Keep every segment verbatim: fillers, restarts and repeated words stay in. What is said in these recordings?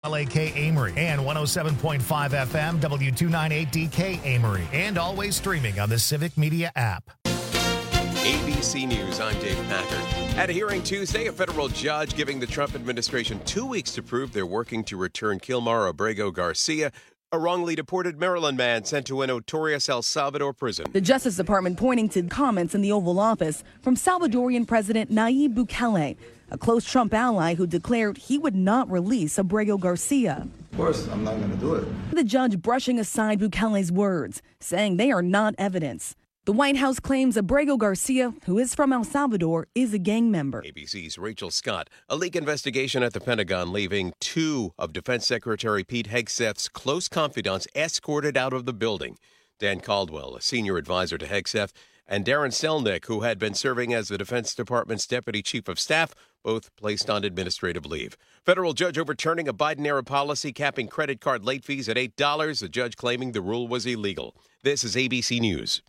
L A K Amory and one oh seven point five F M W two ninety-eight D K Amory, and always streaming on the Civic Media app. A B C News, I'm Dave Packard. At a hearing Tuesday, a federal judge giving the Trump administration two weeks to prove they're working to return Kilmar Abrego Garcia, a wrongly deported Maryland man sent to a notorious El Salvador prison. The Justice Department pointing to comments in the Oval Office from Salvadorian President Nayib Bukele, a close Trump ally who declared he would not release Abrego Garcia. Of course, I'm not going to do it. The judge brushing aside Bukele's words, saying they are not evidence. The White House claims Abrego Garcia, who is from El Salvador, is a gang member. A B C's Rachel Scott. A leak investigation at the Pentagon leaving two of Defense Secretary Pete Hegseth's close confidants escorted out of the building. Dan Caldwell, a senior advisor to Hegseth, and Darren Selnick, who had been serving as the Defense Department's Deputy Chief of Staff, both placed on administrative leave. Federal judge overturning a Biden-era policy capping credit card late fees at eight dollars, the judge claiming the rule was illegal. This is A B C News.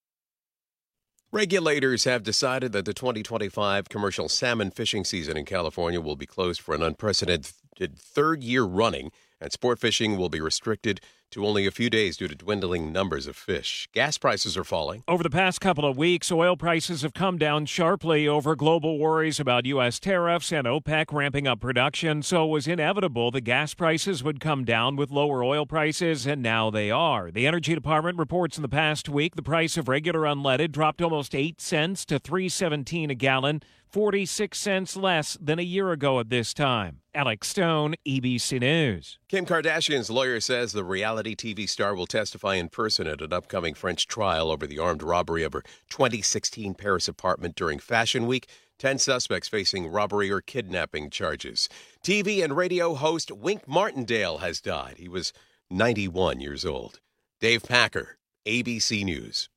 Regulators have decided that the twenty twenty-five commercial salmon fishing season in California will be closed for an unprecedented third year running, and sport fishing will be restricted to only a few days due to dwindling numbers of fish. Gas prices are falling. Over the past couple of weeks, oil prices have come down sharply over global worries about U S tariffs and OPEC ramping up production, so it was inevitable the gas prices would come down with lower oil prices, and now they are. The Energy Department reports in the past week the price of regular unleaded dropped almost eight cents to three seventeen a gallon, forty-six cents less than a year ago at this time. Alex Stone, A B C News. Kim Kardashian's lawyer says the reality T V star will testify in person at an upcoming French trial over the armed robbery of her twenty sixteen Paris apartment during Fashion Week. Ten suspects facing robbery or kidnapping charges. T V and radio host Wink Martindale has died. He was ninety-one years old. Dave Packer, A B C News.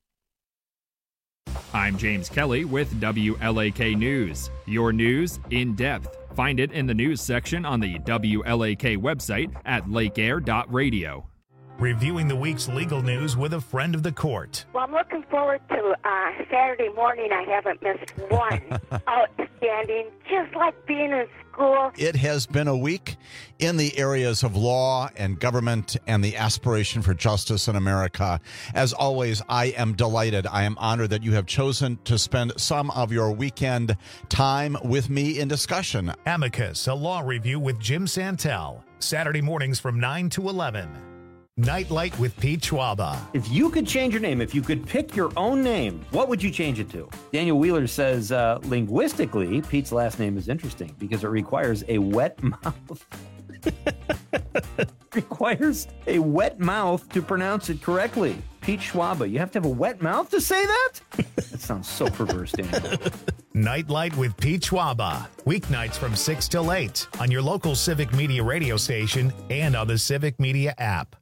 I'm James Kelly with W L A K News. Your news in depth. Find it in the news section on the W L A K website at lake air dot radio. Reviewing the week's legal news with a friend of the court. Well, I'm looking forward to uh, Saturday morning. I haven't missed one. Outstanding, just like being in school. It has been a week in the areas of law and government and the aspiration for justice in America. As always, I am delighted. I am honored that you have chosen to spend some of your weekend time with me in discussion. Amicus, a law review with Jim Santel. Saturday mornings from nine to eleven. Nightlight with Pete Schwaba. If you could change your name, if you could pick your own name, what would you change it to? Daniel Wheeler says, uh, linguistically, Pete's last name is interesting because it requires a wet mouth. requires a wet mouth to pronounce it correctly. Pete Schwaba, you have to have a wet mouth to say that? That sounds so perverse, Daniel. Nightlight with Pete Schwaba. Weeknights from six till eight on your local Civic Media radio station and on the Civic Media app.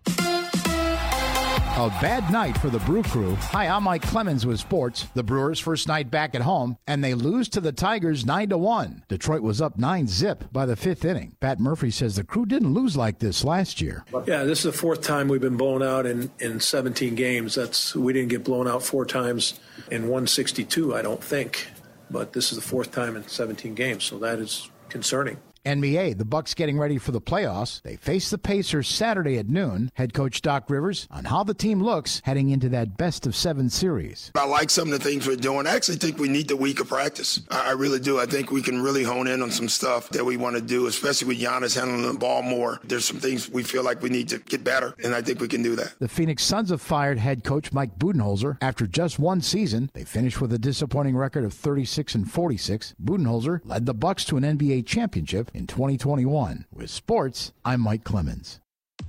A bad night for the Brew Crew. Hi, I'm Mike Clemens with sports. The Brewers' first night back at home, and they lose to the Tigers nine to one. Detroit was up nine zip by the fifth inning. Pat Murphy says the Crew didn't lose like this last year. Yeah, this is the fourth time we've been blown out in, in seventeen games. That's we didn't get blown out four times in one sixty-two, I don't think. But this is the fourth time in seventeen games, so that is concerning. N B A, the Bucks getting ready for the playoffs. They face the Pacers Saturday at noon. Head coach Doc Rivers on how the team looks heading into that best of seven series. I like some of the things we're doing. I actually think we need the week of practice. I really do. I think we can really hone in on some stuff that we want to do, especially with Giannis handling the ball more. There's some things we feel like we need to get better, and I think we can do that. The Phoenix Suns have fired head coach Mike Budenholzer after just one season. They finished with a disappointing record of thirty-six and forty-six. Budenholzer led the Bucks to an N B A championship in twenty twenty-one. With sports, I'm Mike Clemens.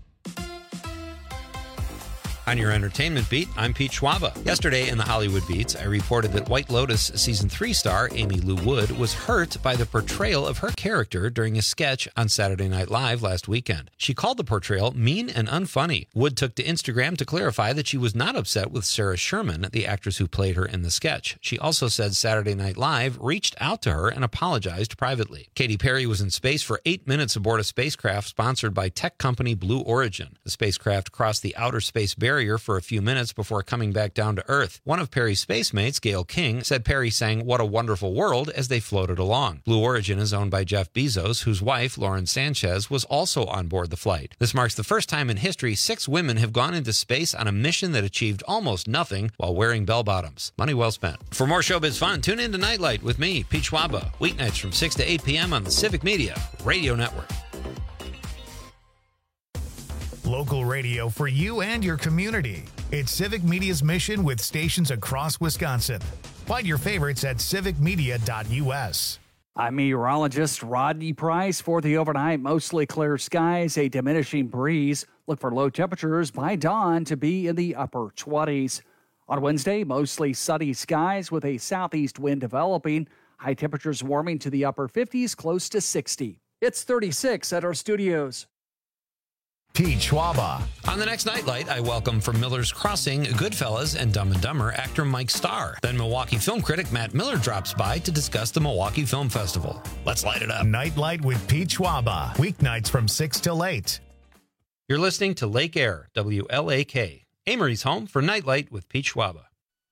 On your entertainment beat, I'm Pete Schwaba. Yesterday in the Hollywood Beats, I reported that White Lotus Season three star Amy Lou Wood was hurt by the portrayal of her character during a sketch on Saturday Night Live last weekend. She called the portrayal mean and unfunny. Wood took to Instagram to clarify that she was not upset with Sarah Sherman, the actress who played her in the sketch. She also said Saturday Night Live reached out to her and apologized privately. Katy Perry was in space for eight minutes aboard a spacecraft sponsored by tech company Blue Origin. The spacecraft crossed the outer space barrier carrier for a few minutes before coming back down to Earth. One of Perry's space mates, Gail King, said Perry sang "What a Wonderful World" as they floated along. Blue Origin is owned by Jeff Bezos, whose wife, Lauren Sanchez, was also on board the flight. This marks the first time in history six women have gone into space on a mission that achieved almost nothing while wearing bell-bottoms. Money well spent. For more showbiz fun, tune in to Nightlight with me, Pete Schwaba, weeknights from six to eight p.m. on the Civic Media Radio Network. Local radio for you and your community. It's Civic Media's mission with stations across Wisconsin. Find your favorites at civic media dot u s. I'm meteorologist Rodney Price. For the overnight, mostly clear skies, a diminishing breeze. Look for low temperatures by dawn to be in the upper twenties. On Wednesday, mostly sunny skies with a southeast wind developing. High temperatures warming to the upper fifties, close to sixty. It's thirty-six at our studios. Pete Schwaba. On the next Nightlight, I welcome from Miller's Crossing, Goodfellas, and Dumb and Dumber actor Mike Starr. Then Milwaukee film critic Matt Miller drops by to discuss the Milwaukee Film Festival. Let's light it up. Nightlight with Pete Schwaba. Weeknights from six till eight. You're listening to Lake Air, W L A K. Amory's home for Nightlight with Pete Schwaba.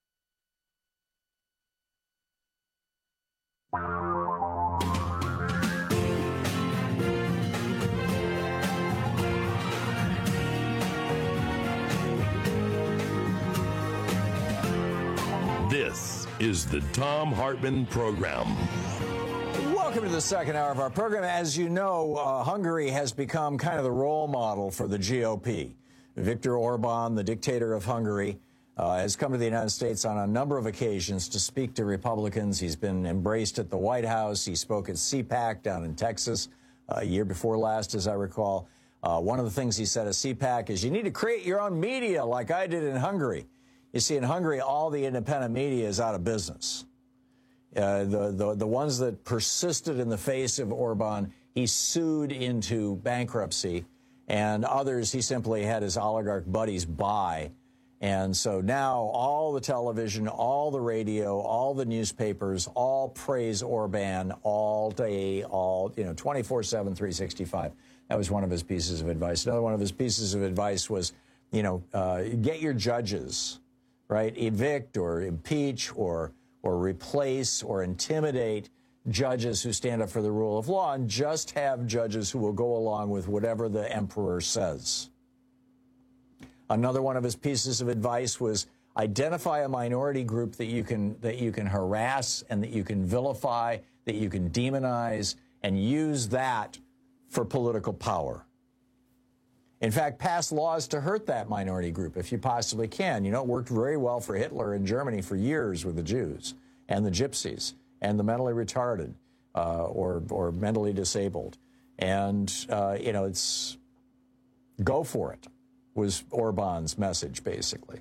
This is the Thom Hartmann Program. Welcome to the second hour of our program. As you know, uh, Hungary has become kind of the role model for the G O P. Viktor Orban, the dictator of Hungary, uh, has come to the United States on a number of occasions to speak to Republicans. He's been embraced at the White House. He spoke at CPAC down in Texas uh, a year before last, as I recall. Uh, one of the things he said at CPAC is you need to create your own media like I did in Hungary. You see, in Hungary, all the independent media is out of business. Uh, the, the, the ones that persisted in the face of Orban, he sued into bankruptcy, and others he simply had his oligarch buddies buy. And so now all the television, all the radio, all the newspapers, all praise Orban all day, all, you know, twenty-four seven, three sixty-five. That was one of his pieces of advice. Another one of his pieces of advice was, you know, uh, get your judges, right? Evict or impeach or or replace or intimidate judges who stand up for the rule of law, and just have judges who will go along with whatever the emperor says. Another one of his pieces of advice was identify a minority group that you can that you can harass and that you can vilify, that you can demonize, and use that for political power. In fact, pass laws to hurt that minority group if you possibly can. You know, it worked very well for Hitler in Germany for years with the Jews and the Gypsies and the mentally retarded uh, or, or mentally disabled. And, uh, you know, it's go for it was Orban's message, basically.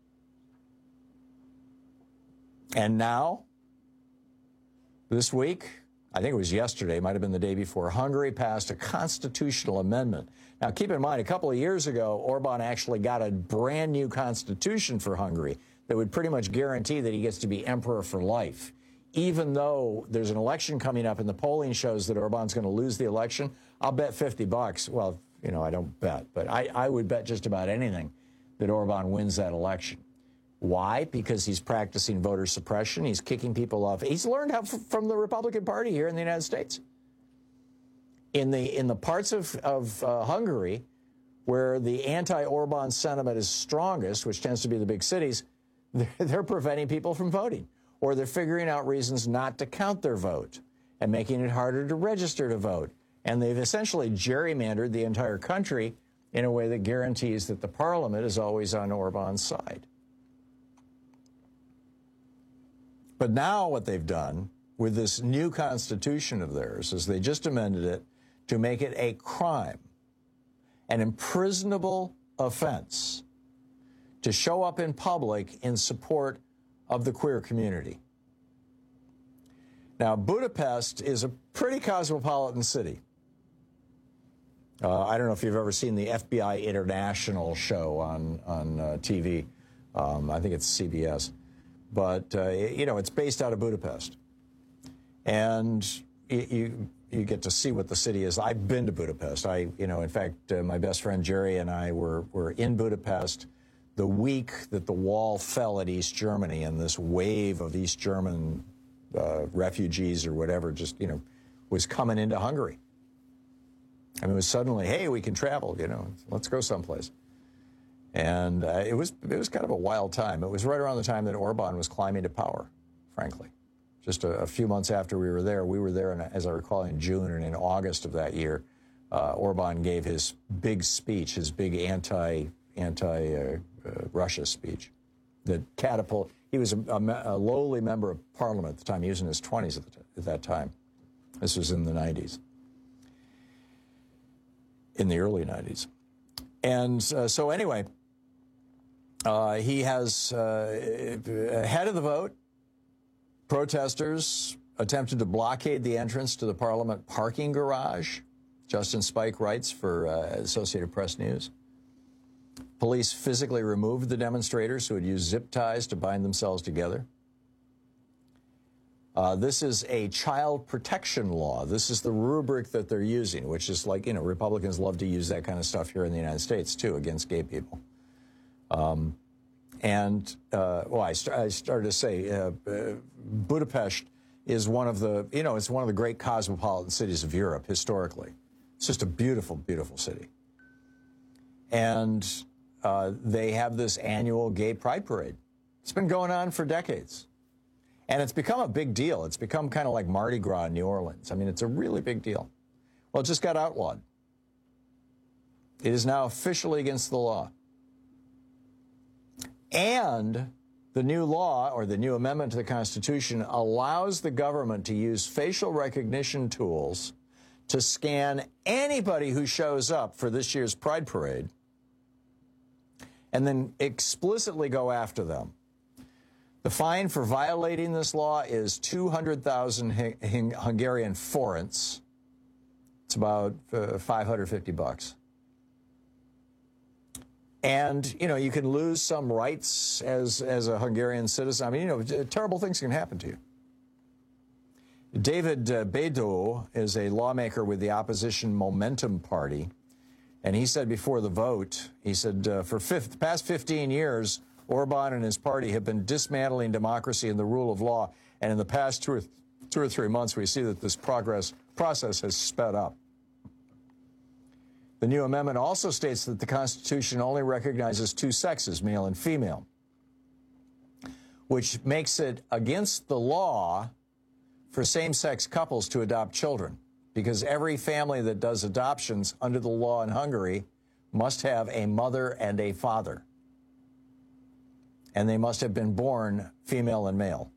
And now, this week, I think it was yesterday, might have been the day before, Hungary passed a constitutional amendment. Now, keep in mind, a couple of years ago, Orban actually got a brand new constitution for Hungary that would pretty much guarantee that he gets to be emperor for life. Even though there's an election coming up and the polling shows that Orban's going to lose the election, I'll bet fifty bucks. Well, you know, I don't bet, but I, I would bet just about anything that Orban wins that election. Why? Because he's practicing voter suppression. He's kicking people off. He's learned how from the Republican Party here in the United States. In the in the parts of, of uh, Hungary where the anti-Orban sentiment is strongest, which tends to be the big cities, they're, they're preventing people from voting. Or they're figuring out reasons not to count their vote and making it harder to register to vote. And they've essentially gerrymandered the entire country in a way that guarantees that the parliament is always on Orban's side. But now what they've done with this new constitution of theirs is they just amended it to make it a crime, an imprisonable offense, to show up in public in support of the queer community. Now, Budapest is a pretty cosmopolitan city. Uh, I don't know if you've ever seen the F B I International show on, on uh, T V. Um, I think it's C B S. But, uh, you know, it's based out of Budapest. And you, you get to see what the city is. I've been to Budapest. I, you know, in fact, uh, my best friend Jerry and I were, were in Budapest the week that the wall fell at East Germany and this wave of East German uh, refugees or whatever just, you know, was coming into Hungary. I mean, it was suddenly, hey, we can travel, you know, let's go someplace. And uh, it was it was kind of a wild time. It was right around the time that Orban was climbing to power, frankly. Just a, a few months after we were there, we were there, in, as I recall, in June and in August of that year, uh, Orban gave his big speech, his big anti, anti uh, uh, Russia speech that catapult. He was a, a, a lowly member of parliament at the time. He was in his twenties at, the, at that time. This was in the nineties, in the early nineties. And uh, so anyway, uh, he has, uh, ahead of the vote, protesters attempted to blockade the entrance to the Parliament parking garage. Justin Spike writes for uh, Associated Press News. Police physically removed the demonstrators who had used zip ties to bind themselves together. Uh, this is a child protection law. This is the rubric that they're using, which is like, you know, Republicans love to use that kind of stuff here in the United States, too, against gay people. Um, and, uh, well, I, st- I started to say, uh, uh, Budapest is one of the, you know, it's one of the great cosmopolitan cities of Europe, historically. It's just a beautiful, beautiful city. And uh, they have this annual gay pride parade. It's been going on for decades. And it's become a big deal. It's become kind of like Mardi Gras in New Orleans. I mean, it's a really big deal. Well, it just got outlawed. It is now officially against the law. And the new law, or the new amendment to the Constitution, allows the government to use facial recognition tools to scan anybody who shows up for this year's Pride Parade and then explicitly go after them. The fine for violating this law is two hundred thousand Hungarian forints. It's about uh, five hundred fifty bucks. And, you know, you can lose some rights as, as a Hungarian citizen. I mean, you know, terrible things can happen to you. David uh, Beidó is a lawmaker with the opposition Momentum Party. And he said before the vote, he said, uh, for fifth, the past fifteen years, Orban and his party have been dismantling democracy and the rule of law. And in the past two or, th- two or three months, we see that this progress process has sped up. The new amendment also states that the Constitution only recognizes two sexes, male and female, which makes it against the law for same-sex couples to adopt children, because every family that does adoptions under the law in Hungary must have a mother and a father. And they must have been born female and male.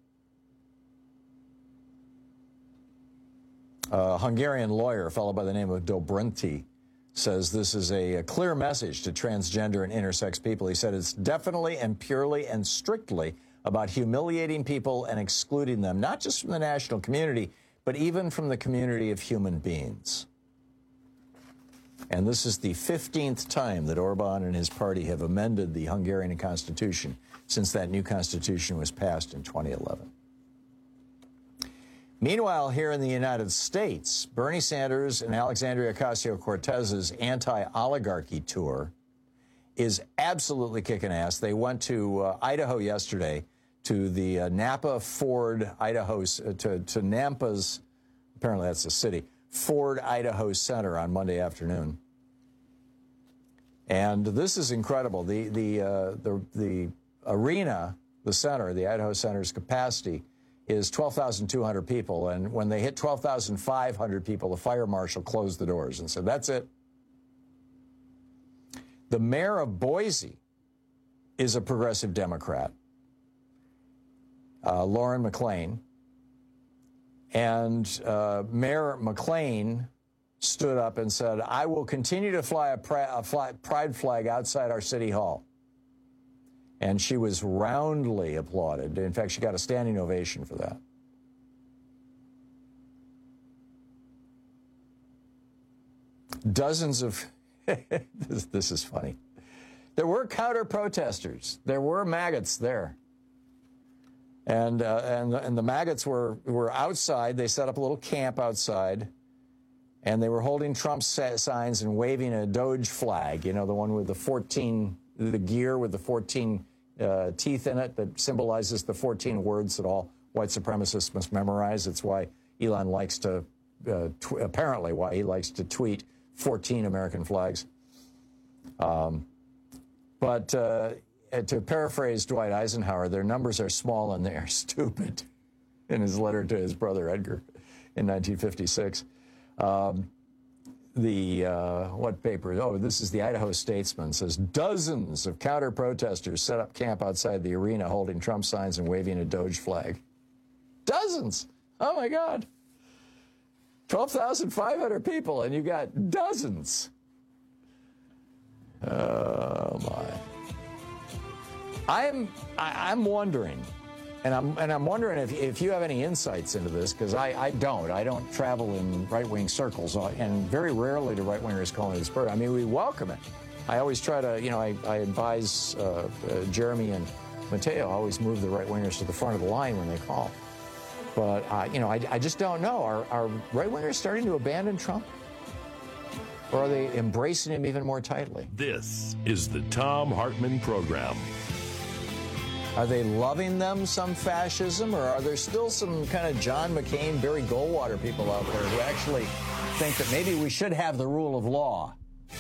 A Hungarian lawyer, a fellow by the name of Dobrinti, says this is a, a clear message to transgender and intersex people. He said it's definitely and purely and strictly about humiliating people and excluding them, not just from the national community, but even from the community of human beings. And this is the fifteenth time that Orban and his party have amended the Hungarian constitution since that new constitution was passed in twenty eleven. Meanwhile, here in the United States, Bernie Sanders and Alexandria Ocasio-Cortez's anti-oligarchy tour is absolutely kicking ass. They went to uh, Idaho yesterday, to the uh, Napa Ford Idaho, uh, to, to Nampa's, apparently that's the city, Ford Idaho Center on Monday afternoon. And this is incredible. The, the, uh, the, the arena, the center, the Idaho Center's capacity is twelve thousand two hundred people. And when they hit twelve thousand five hundred people, the fire marshal closed the doors and said, that's it. The mayor of Boise is a progressive Democrat, uh, Lauren McLean. And uh, Mayor McLean stood up and said, I will continue to fly a, pri- a fly- pride flag outside our city hall. And she was roundly applauded. In fact, she got a standing ovation for that. Dozens of, this, this is funny. There were counter-protesters. There were maggots there. And, uh, and, and the maggots were, were outside. They set up a little camp outside. And they were holding Trump signs and waving a Doge flag, you know, the one with the fourteen the gear with the fourteen uh, teeth in it that symbolizes the fourteen words that all white supremacists must memorize. It's why Elon likes to, uh, tw- apparently why he likes to tweet fourteen American flags. Um, but uh, to paraphrase Dwight Eisenhower, their numbers are small and they are stupid, in his letter to his brother Edgar in nineteen fifty-six. Um, the, uh, what paper? Oh, this is the Idaho Statesman. Says dozens of counter-protesters set up camp outside the arena holding Trump signs and waving a Doge flag. Dozens! Oh, my God. twelve thousand five hundred people, and you got dozens. Oh, my. I'm, I, I'm wondering, and I'm, and I'm wondering if, if you have any insights into this, because I, I don't. I don't travel in right-wing circles, and very rarely do right-wingers call me this person. I mean, we welcome it. I always try to, you know, I, I advise uh, uh, Jeremy and Mateo, always move the right-wingers to the front of the line when they call. But, uh, you know, I, I just don't know. Are, are right-wingers starting to abandon Trump? Or are they embracing him even more tightly? This is the Thom Hartmann Program. Are they loving them some fascism, or are there still some kind of John McCain, Barry Goldwater people out there who actually think that maybe we should have the rule of law?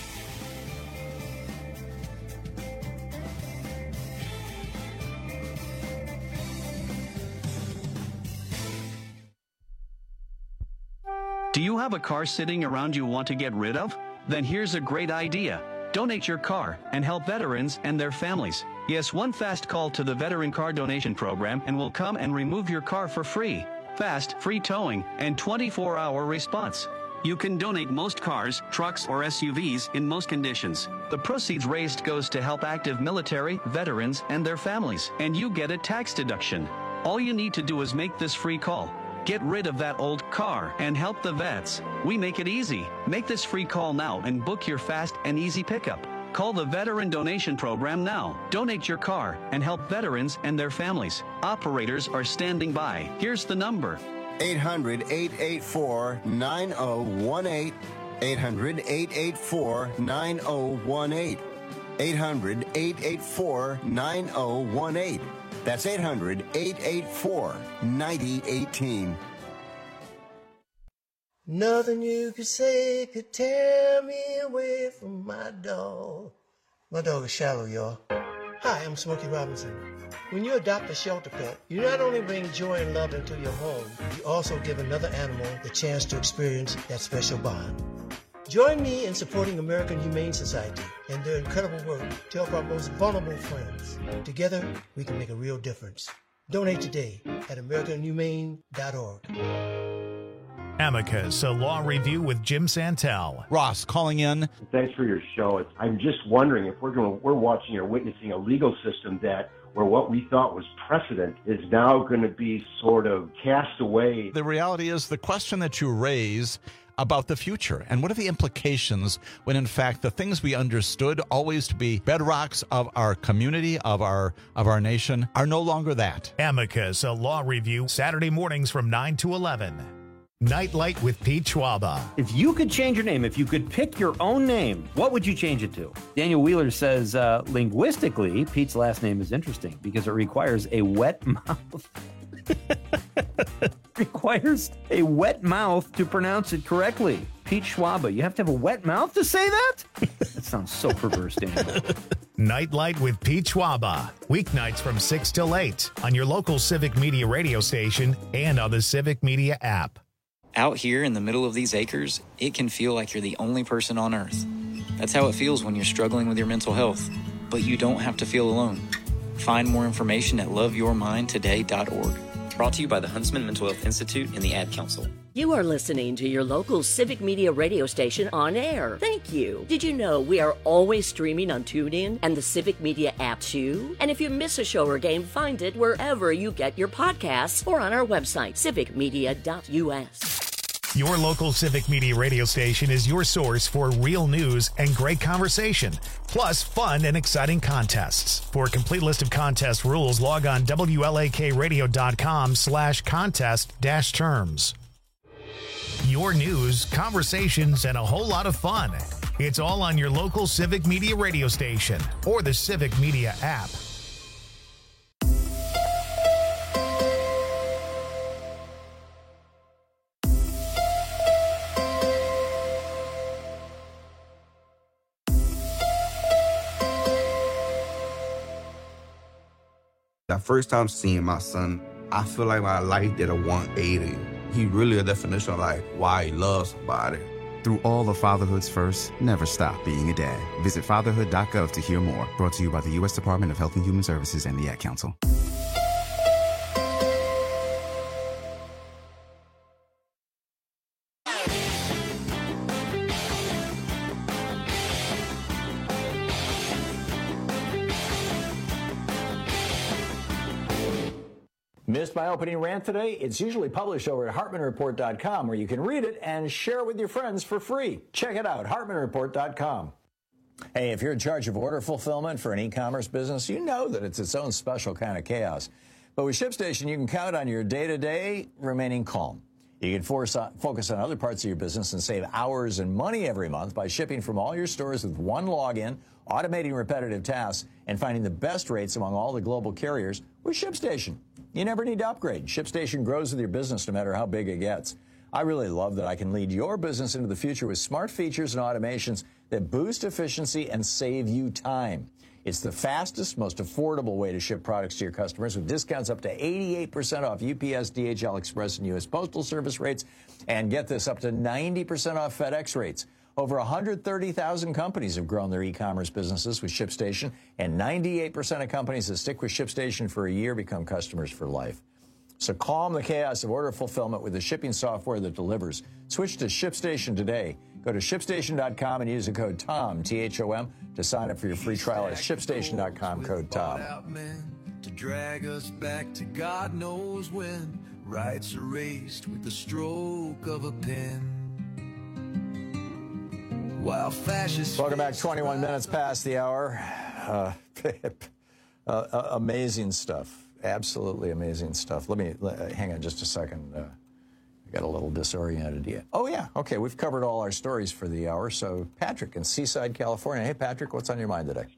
Do you have a car sitting around you want to get rid of? Then here's a great idea. Donate your car and help veterans and their families. Yes, one fast call to the Veteran Car Donation Program and we'll come and remove your car for free. Fast, free towing, and twenty-four hour response. You can donate most cars, trucks, or S U Vs in most conditions. The proceeds raised goes to help active military, veterans, and their families, and you get a tax deduction. All you need to do is make this free call. Get rid of that old car and help the vets. We make it easy. Make this free call now and book your fast and easy pickup. Call the Veteran Donation Program now. Donate your car and help veterans and their families. Operators are standing by. Here's the number. eight hundred, eight eight four, nine oh one eight. eight hundred, eight eight four, nine oh one eight. eight hundred, eight eight four, nine oh one eight. That's eight hundred, eight eight four, nine oh one eight. Nothing you could say could tear me away from my dog. My dog is Shallow, y'all. Hi, I'm Smokey Robinson. When you adopt a shelter pet, you not only bring joy and love into your home, you also give another animal the chance to experience that special bond. Join me in supporting American Humane Society and their incredible work to help our most vulnerable friends. Together, we can make a real difference. Donate today at american humane dot org. Amicus, a law review with Jim Santel. Ross calling in. Thanks for your show. I'm just wondering if we're going, we're watching or witnessing a legal system that where what we thought was precedent is now going to be sort of cast away. The reality is the question that you raise about the future and what are the implications when in fact the things we understood always to be bedrocks of our community, of our of our nation, are no longer that. Amicus, a law review, Saturday mornings from nine to eleven. Nightlight with Pete Schwaba. If you could change your name, if you could pick your own name, what would you change it to? Daniel Wheeler says, uh, linguistically, Pete's last name is interesting because it requires a wet mouth. requires a wet mouth to pronounce it correctly. Pete Schwaba, you have to have a wet mouth to say that? That sounds so perverse, Daniel. Nightlight with Pete Schwaba. Weeknights from six till eight on your local Civic Media radio station and on the Civic Media app. Out here in the middle of these acres, it can feel like you're the only person on earth. That's how it feels when you're struggling with your mental health. But you don't have to feel alone. Find more information at love your mind today dot org. Brought to you by the Huntsman Mental Health Institute and the Ad Council. You are listening to your local Civic Media radio station on air. Thank you. Did you know we are always streaming on TuneIn and the Civic Media app too? And if you miss a show or game, find it wherever you get your podcasts or on our website, civic media dot u s. Your local Civic Media radio station is your source for real news and great conversation, plus fun and exciting contests. For a complete list of contest rules, log on W L A K radio dot com slash contest dash terms. Your news, conversations, and a whole lot of fun. It's all on your local Civic Media radio station or the Civic Media app. The first time seeing my son, I feel like my life did a one eighty. He really a definition of like why he loves somebody. Through all of fatherhood's first, never stop being a dad. Visit fatherhood dot gov to hear more. Brought to you by the U S Department of Health and Human Services and the Ad Council. Missed my opening rant today? It's usually published over at Hartman Report dot com, where you can read it and share it with your friends for free. Check it out, Hartman Report dot com. Hey, if you're in charge of order fulfillment for an e-commerce business, you know that it's its own special kind of chaos. But with ShipStation, you can count on your day-to-day remaining calm. You can force on, focus on other parts of your business and save hours and money every month by shipping from all your stores with one login, automating repetitive tasks, and finding the best rates among all the global carriers with ShipStation. You never need to upgrade. ShipStation grows with your business no matter how big it gets. I really love that I can lead your business into the future with smart features and automations that boost efficiency and save you time. It's the fastest, most affordable way to ship products to your customers with discounts up to eighty-eight percent off U P S, D H L Express, and U S Postal Service rates. And get this, up to ninety percent off FedEx rates. Over one hundred thirty thousand companies have grown their e-commerce businesses with ShipStation, and ninety-eight percent of companies that stick with ShipStation for a year become customers for life. So calm the chaos of order fulfillment with the shipping software that delivers. Switch to ShipStation today. Go to ship station dot com and use the code TOM, T H O M, to sign up for your free trial at ship station dot com, code TOM. To drag us back to God knows when, rights erased with the stroke of a pen. While fascists. Welcome back. twenty-one minutes past the hour. Uh, uh, amazing stuff. Absolutely amazing stuff. Let me uh, hang on just a second. Uh, I got a little disoriented yet. Oh, yeah. Okay, we've covered all our stories for the hour. So, Patrick in Seaside, California. Hey, Patrick, what's on your mind today?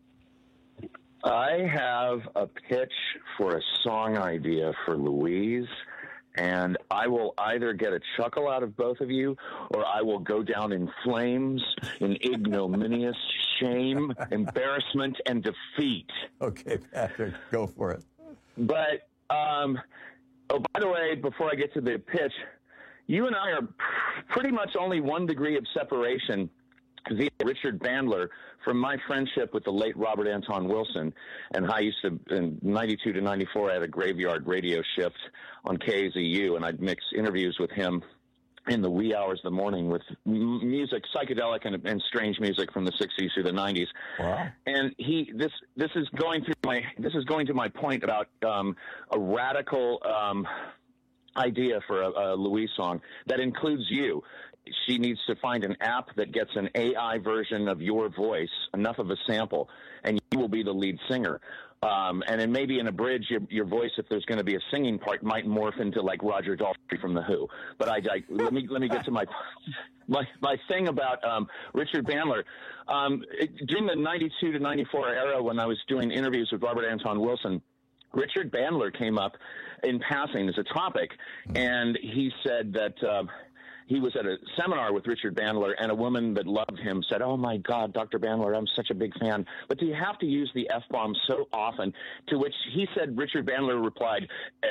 I have a pitch for a song idea for Louise, and I will either get a chuckle out of both of you, or I will go down in flames, in ignominious shame, embarrassment, and defeat. Okay, Patrick, go for it. But, um, oh, by the way, before I get to the pitch, you and I are pretty much only one degree of separation via Richard Bandler from my friendship with the late Robert Anton Wilson. And I used to, in ninety-two to ninety-four, I had a graveyard radio shift on K Z U, and I'd mix interviews with him in the wee hours of the morning with m- music, psychedelic and, and strange music from the sixties through the nineties. Wow. And he, this, this is going through my, this is going to my point about um, a radical um, idea for a, a Louise song that includes you. She needs to find an app that gets an A I version of your voice, enough of a sample, and you will be the lead singer. Um, and then maybe in a bridge, your, your voice, if there's going to be a singing part, might morph into like Roger Daltrey from The Who. But I, I let me let me get to my my my thing about um, Richard Bandler. Um, it, during the ninety-two to ninety-four era, when I was doing interviews with Robert Anton Wilson, Richard Bandler came up in passing as a topic, and he said that. Uh, He was at a seminar with Richard Bandler, and a woman that loved him said, "Oh, my God, Doctor Bandler, I'm such a big fan, but do you have to use the F-bomb so often?" To which he said, Richard Bandler replied,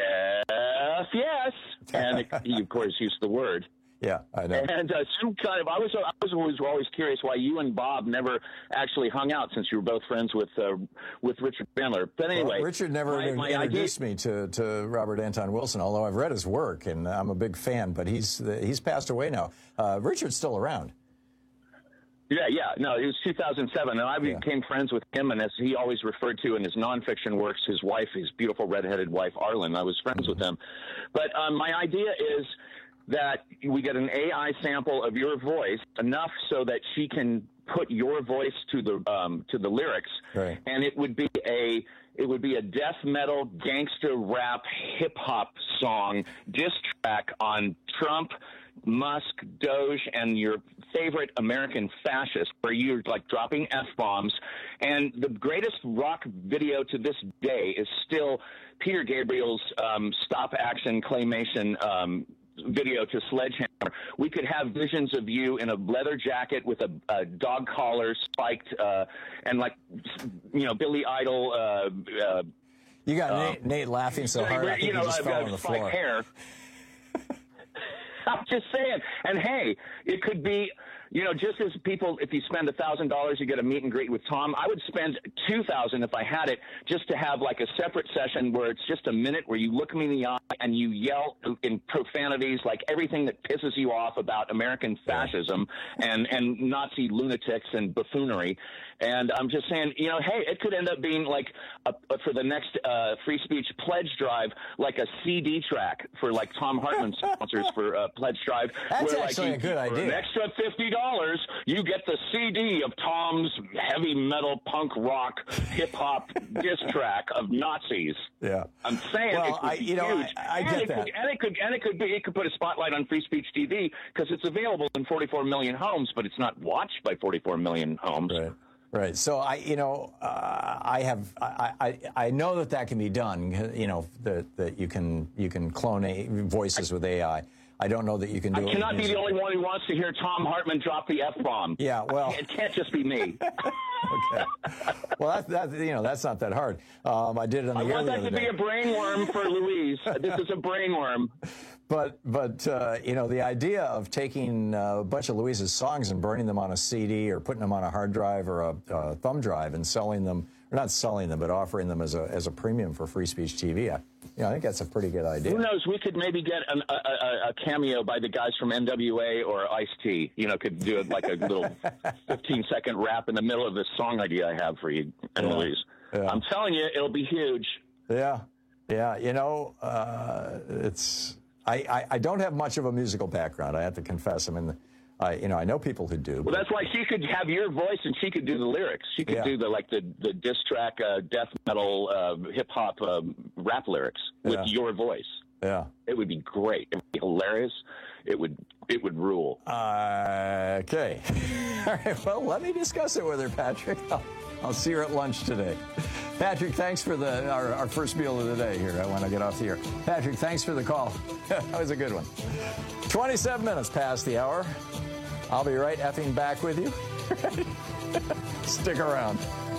F yes. And he, of course, used the word. Yeah, I know. And uh, some kind of, I was, I was always, always curious why you and Bob never actually hung out, since you were both friends with uh, with Richard Bandler. But anyway, well, Richard never my, my introduced idea... me to, to Robert Anton Wilson, although I've read his work and I'm a big fan. But he's he's passed away now. Uh, Richard's still around. Yeah, yeah. No, it was two thousand seven, and I became yeah. friends with him, and as he always referred to in his nonfiction works, his wife, his beautiful redheaded wife, Arlen, I was friends with them. But um, my idea is that we get an A I sample of your voice, enough so that she can put your voice to the um, to the lyrics, right. and it would be a it would be a death metal, gangster rap, hip hop song diss track on Trump, Musk, Doge, and your favorite American fascist, where you're like dropping F-bombs. And the greatest rock video to this day is still Peter Gabriel's um, stop action claymation um, video to Sledgehammer. We could have visions of you in a leather jacket with a, a dog collar spiked, uh, and like, you know, Billy Idol. Uh, uh, you got uh, Nate, Nate laughing so hard, I think you know, he just uh, fell uh, on the spiked floor. Hair. I'm just saying. And hey, it could be, you know, just as people, if you spend a thousand dollars, you get a meet and greet with Tom. I would spend two thousand if I had it, just to have like a separate session where it's just a minute where you look me in the eye and you yell in profanities, like everything that pisses you off about American fascism and and Nazi lunatics and buffoonery. And I'm just saying, you know, hey, it could end up being like a, a, for the next uh, free speech pledge drive, like a C D track for like Tom Hartman sponsors for uh, pledge drive. That's where, actually like, a you, good for idea. An extra fifty dollars, you get the C D of Tom's heavy metal punk rock hip hop diss track of Nazis. Yeah, I'm saying well, it would I, be you know, huge. I, I and get it that. Could, and it could, and it could be, it could put a spotlight on Free Speech T V because it's available in forty-four million homes, but it's not watched by forty-four million homes. Right. Right. So I, you know, uh, I have, I, I, I know that that can be done. You know, that that you can you can clone a, voices with A I. I don't know that you can do I it. cannot be the only one who wants to hear Tom Hartman drop the F-bomb. Yeah, well, it can't just be me. Okay. Well, that's that. You know, that's not that hard. Um, I did it on the I air want the that other to day. be a brainworm for Louise. This is a brainworm. But but uh, you know, the idea of taking uh, a bunch of Louise's songs and burning them on a C D or putting them on a hard drive or a, a thumb drive and selling them, or not selling them, but offering them as a as a premium for Free Speech T V, I, you know, I think that's a pretty good idea. Who knows? We could maybe get an, a, a, a cameo by the guys from N W A or Ice-T. You know, could do it like a little fifteen second rap in the middle of this song idea I have for you and Yeah. Louise. Yeah. I'm telling you, it'll be huge. Yeah, yeah. You know, uh, it's. I, I, I don't have much of a musical background. I have to confess. I mean, I you know I know people who do. Well, that's why she could have your voice and she could do the lyrics. She could Yeah. do the like the the diss track, uh, death metal, uh, hip hop uh, rap lyrics with Yeah. your voice. Yeah, it would be great. It would be hilarious. It would it would rule. Uh, okay. All right. Well, let me discuss it with her, Patrick. I'll, I'll see her at lunch today. Patrick, thanks for the our, our first meal of the day here. I want to get off the air. Patrick, thanks for the call. That was a good one. twenty-seven minutes past the hour. I'll be right effing back with you. Stick around.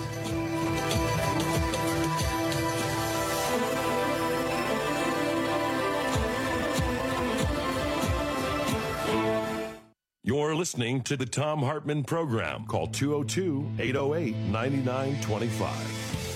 You're listening to the Tom Hartman Program. Call two oh two, eight oh eight, nine nine two five.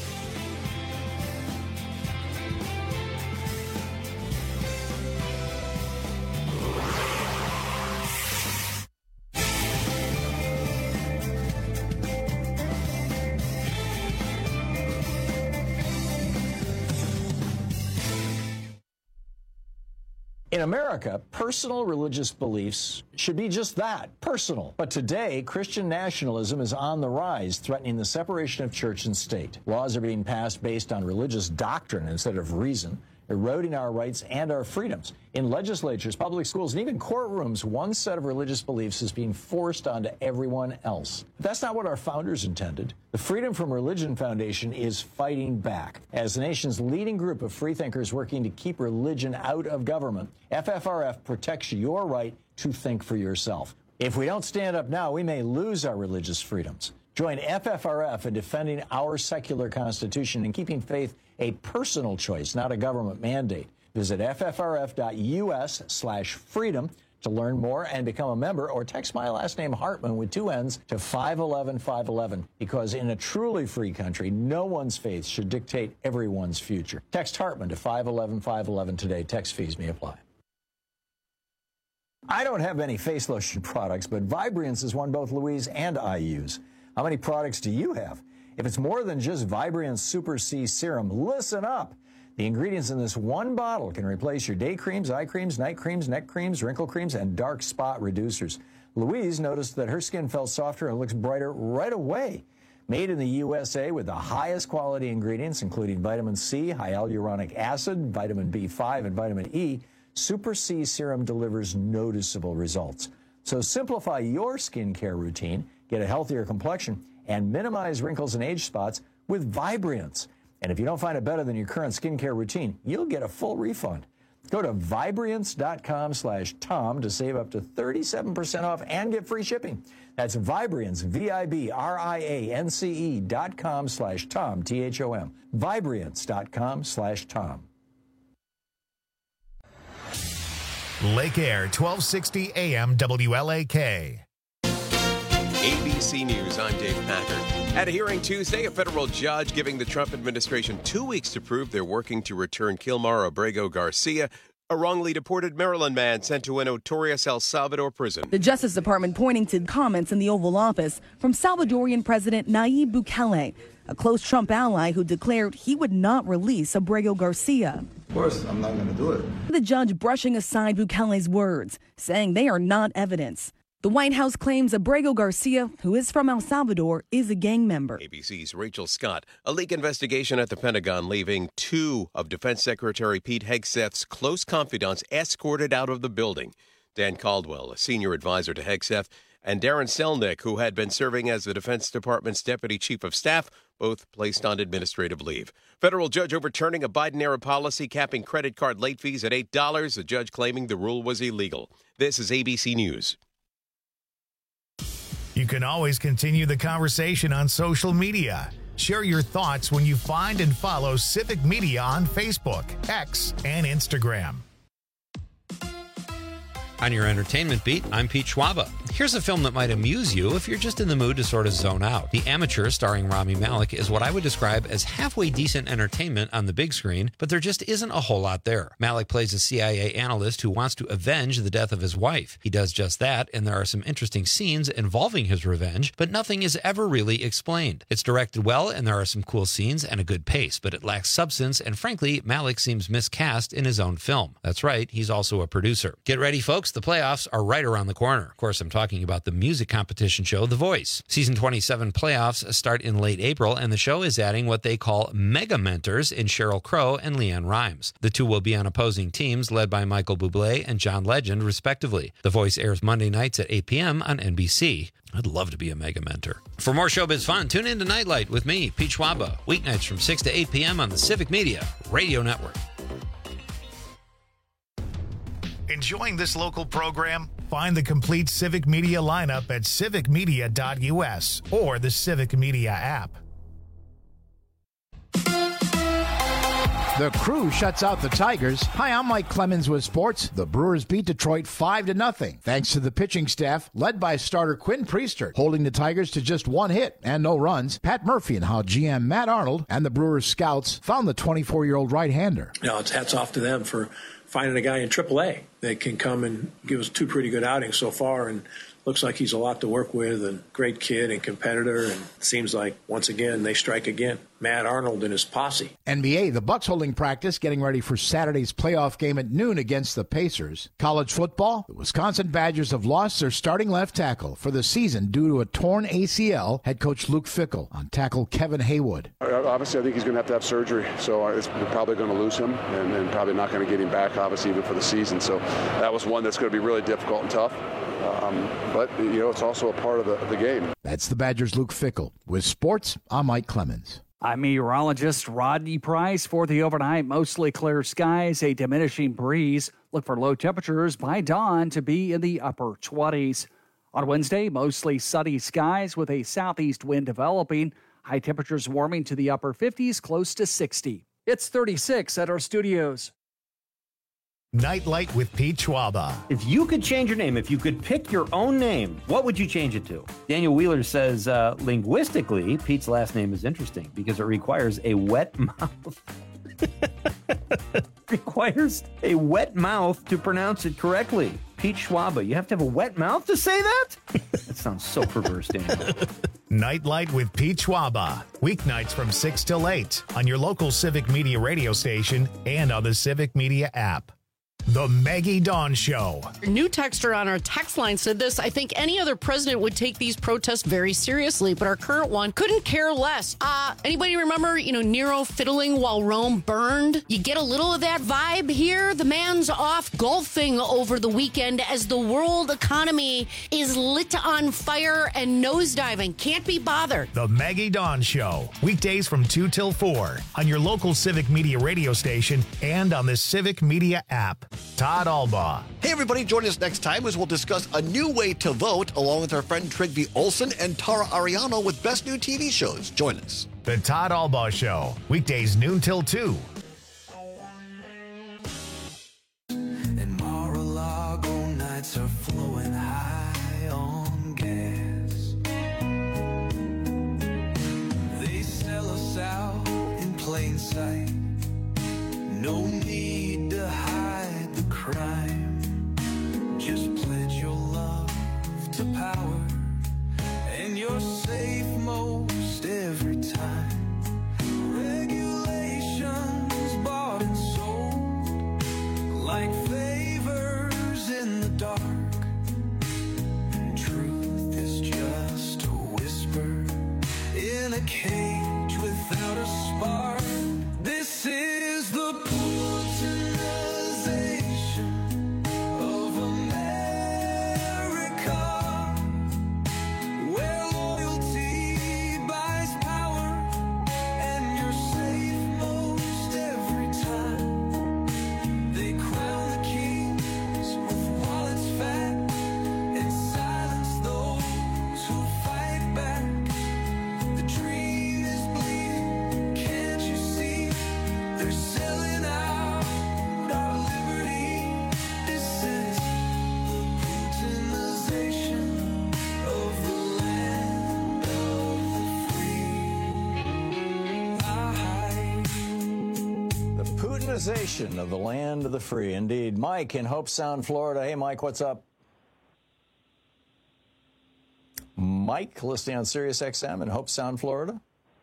In America, personal religious beliefs should be just that, personal. But today, Christian nationalism is on the rise, threatening the separation of church and state. Laws are being passed based on religious doctrine instead of reason, eroding our rights and our freedoms. In legislatures, public schools, and even courtrooms, one set of religious beliefs is being forced onto everyone else. But that's not what our founders intended. The Freedom from Religion Foundation is fighting back. As the nation's leading group of freethinkers working to keep religion out of government, F F R F protects your right to think for yourself. If we don't stand up now, we may lose our religious freedoms. Join F F R F in defending our secular constitution and keeping faith a personal choice, not a government mandate. Visit ffrf.us slash freedom to learn more and become a member, or text my last name Hartman with two N's to five eleven five eleven, because in a truly free country, no one's faith should dictate everyone's future. Text Hartman to five eleven five eleven today. Text fees may apply. I don't have any face lotion products, but Vibriance is one both Louise and I use. How many products do you have? If it's more than just Vibriance Super C Serum, listen up. The ingredients in this one bottle can replace your day creams, eye creams, night creams, neck creams, wrinkle creams, and dark spot reducers. Louise noticed that her skin felt softer and looks brighter right away. Made in the U S A with the highest quality ingredients, including vitamin C, hyaluronic acid, vitamin B five, and vitamin E, Super C Serum delivers noticeable results. So simplify your skincare routine, get a healthier complexion, and minimize wrinkles and age spots with Vibriance. And if you don't find it better than your current skincare routine, you'll get a full refund. Go to Vibriance.com slash Tom to save up to thirty-seven percent off and get free shipping. That's Vibriance, V I B R I A N C E dot com slash Tom, T H O M. Vibriance.com slash Tom. Lake Air, twelve sixty A M W L A K. A B C News, I'm Dave Packard. At a hearing Tuesday, a federal judge giving the Trump administration two weeks to prove they're working to return Kilmar Abrego Garcia, a wrongly deported Maryland man sent to a notorious El Salvador prison. The Justice Department pointing to comments in the Oval Office from Salvadorian President Nayib Bukele, a close Trump ally who declared he would not release Abrego Garcia. Of course, I'm not going to do it. The judge brushing aside Bukele's words, saying they are not evidence. The White House claims Abrego Garcia, who is from El Salvador, is a gang member. A B C's Rachel Scott. A leak investigation at the Pentagon leaving two of Defense Secretary Pete Hegseth's close confidants escorted out of the building. Dan Caldwell, a senior advisor to Hegseth, and Darren Selnick, who had been serving as the Defense Department's Deputy Chief of Staff, both placed on administrative leave. Federal judge overturning a Biden-era policy capping credit card late fees at eight dollars, the judge claiming the rule was illegal. This is A B C News. You can always continue the conversation on social media. Share your thoughts when you find and follow Civic Media on Facebook, X, and Instagram. On your entertainment beat, I'm Pete Schwaba. Here's a film that might amuse you if you're just in the mood to sort of zone out. The Amateur, starring Rami Malek, is what I would describe as halfway decent entertainment on the big screen, but there just isn't a whole lot there. Malek plays a C I A analyst who wants to avenge the death of his wife. He does just that, and there are some interesting scenes involving his revenge, but nothing is ever really explained. It's directed well, and there are some cool scenes and a good pace, but it lacks substance, and frankly, Malek seems miscast in his own film. That's right, he's also a producer. Get ready, folks. The playoffs are right around the corner. Of course, I'm talking about the music competition show, The Voice. Season twenty-seven playoffs start in late April, and the show is adding what they call mega mentors in Sheryl Crow and Leanne Rimes. The two will be on opposing teams led by Michael Bublé and John Legend, respectively. The Voice airs Monday nights at eight p.m. on N B C. I'd love to be a mega mentor. For more showbiz fun, tune in to Nightlight with me, Pete Schwaba, weeknights from six to eight p.m. on the Civic Media Radio Network. Enjoying this local program? Find the complete Civic Media lineup at civic media dot U S or the Civic Media app. The Crew shuts out the Tigers. Hi, I'm Mike Clemens with sports. The Brewers beat Detroit five to nothing, thanks to the pitching staff led by starter Quinn Priester, holding the Tigers to just one hit and no runs. Pat Murphy and how G M Matt Arnold and the Brewers scouts found the twenty-four-year-old right-hander. Now, it's hats off to them for finding a guy in triple A that can come and give us two pretty good outings so far, and looks like he's a lot to work with, and great kid and competitor, and seems like, once again, they strike again. Matt Arnold and his posse. N B A, the Bucks holding practice, getting ready for Saturday's playoff game at noon against the Pacers. College football, the Wisconsin Badgers have lost their starting left tackle for the season due to a torn A C L. Head coach Luke Fickell on tackle Kevin Haywood. Obviously, I think he's going to have to have surgery, so it's, we're probably going to lose him, and, and probably not going to get him back, obviously, even for the season. So that was one that's going to be really difficult and tough. Um, but, you know, it's also a part of the, of the game. That's the Badgers' Luke Fickell. With sports, I'm Mike Clemens. I'm meteorologist Rodney Price. For the overnight, mostly clear skies, a diminishing breeze. Look for low temperatures by dawn to be in the upper twenties. On Wednesday, mostly sunny skies with a southeast wind developing. High temperatures warming to the upper fifties, close to sixty. It's thirty-six at our studios. Nightlight with Pete Schwaba. If you could change your name, if you could pick your own name, what would you change it to? Daniel Wheeler says, uh, linguistically, Pete's last name is interesting because it requires a wet mouth. requires a wet mouth to pronounce it correctly. Pete Schwaba, you have to have a wet mouth to say that? That sounds so perverse, Daniel. Nightlight with Pete Schwaba. Weeknights from six till eight on your local Civic Media radio station and on the Civic Media app. The Maggie Dawn Show. A new texter on our text line said this: I think any other president would take these protests very seriously, but our current one couldn't care less. Uh, anybody remember, you know, Nero fiddling while Rome burned? You get a little of that vibe here. The man's off golfing over the weekend as the world economy is lit on fire and nosediving. Can't be bothered. The Maggie Dawn Show. Weekdays from two till four on your local Civic Media radio station and on the Civic Media app. Todd Albaugh. Hey, everybody, join us next time as we'll discuss a new way to vote along with our friend Trygve Olsen and Tara Ariano with Best New T V Shows. Join us. The Todd Albaugh Show. Weekdays noon till two. And Mar-a-Lago nights are flowing high on gas. They sell us out in plain sight. No need to hide the crime. Just pledge your love to power, and you're safe most every time. Regulations bought and sold like favors in the dark. And truth is just a whisper in a cage without a spark. This is the Putinization of America, where loyalty buys power, and you're safe most every time. They crown the kings with wallets fat and silence those who fight back. The dream is bleeding, can't you see? They're selling out our liberty. This is the Putinization of the land of the free. The Putinization of the land of the free, indeed. Mike in Hope Sound, Florida. Hey, Mike, what's up? Mike, listening on Sirius X M in Hope Sound, Florida.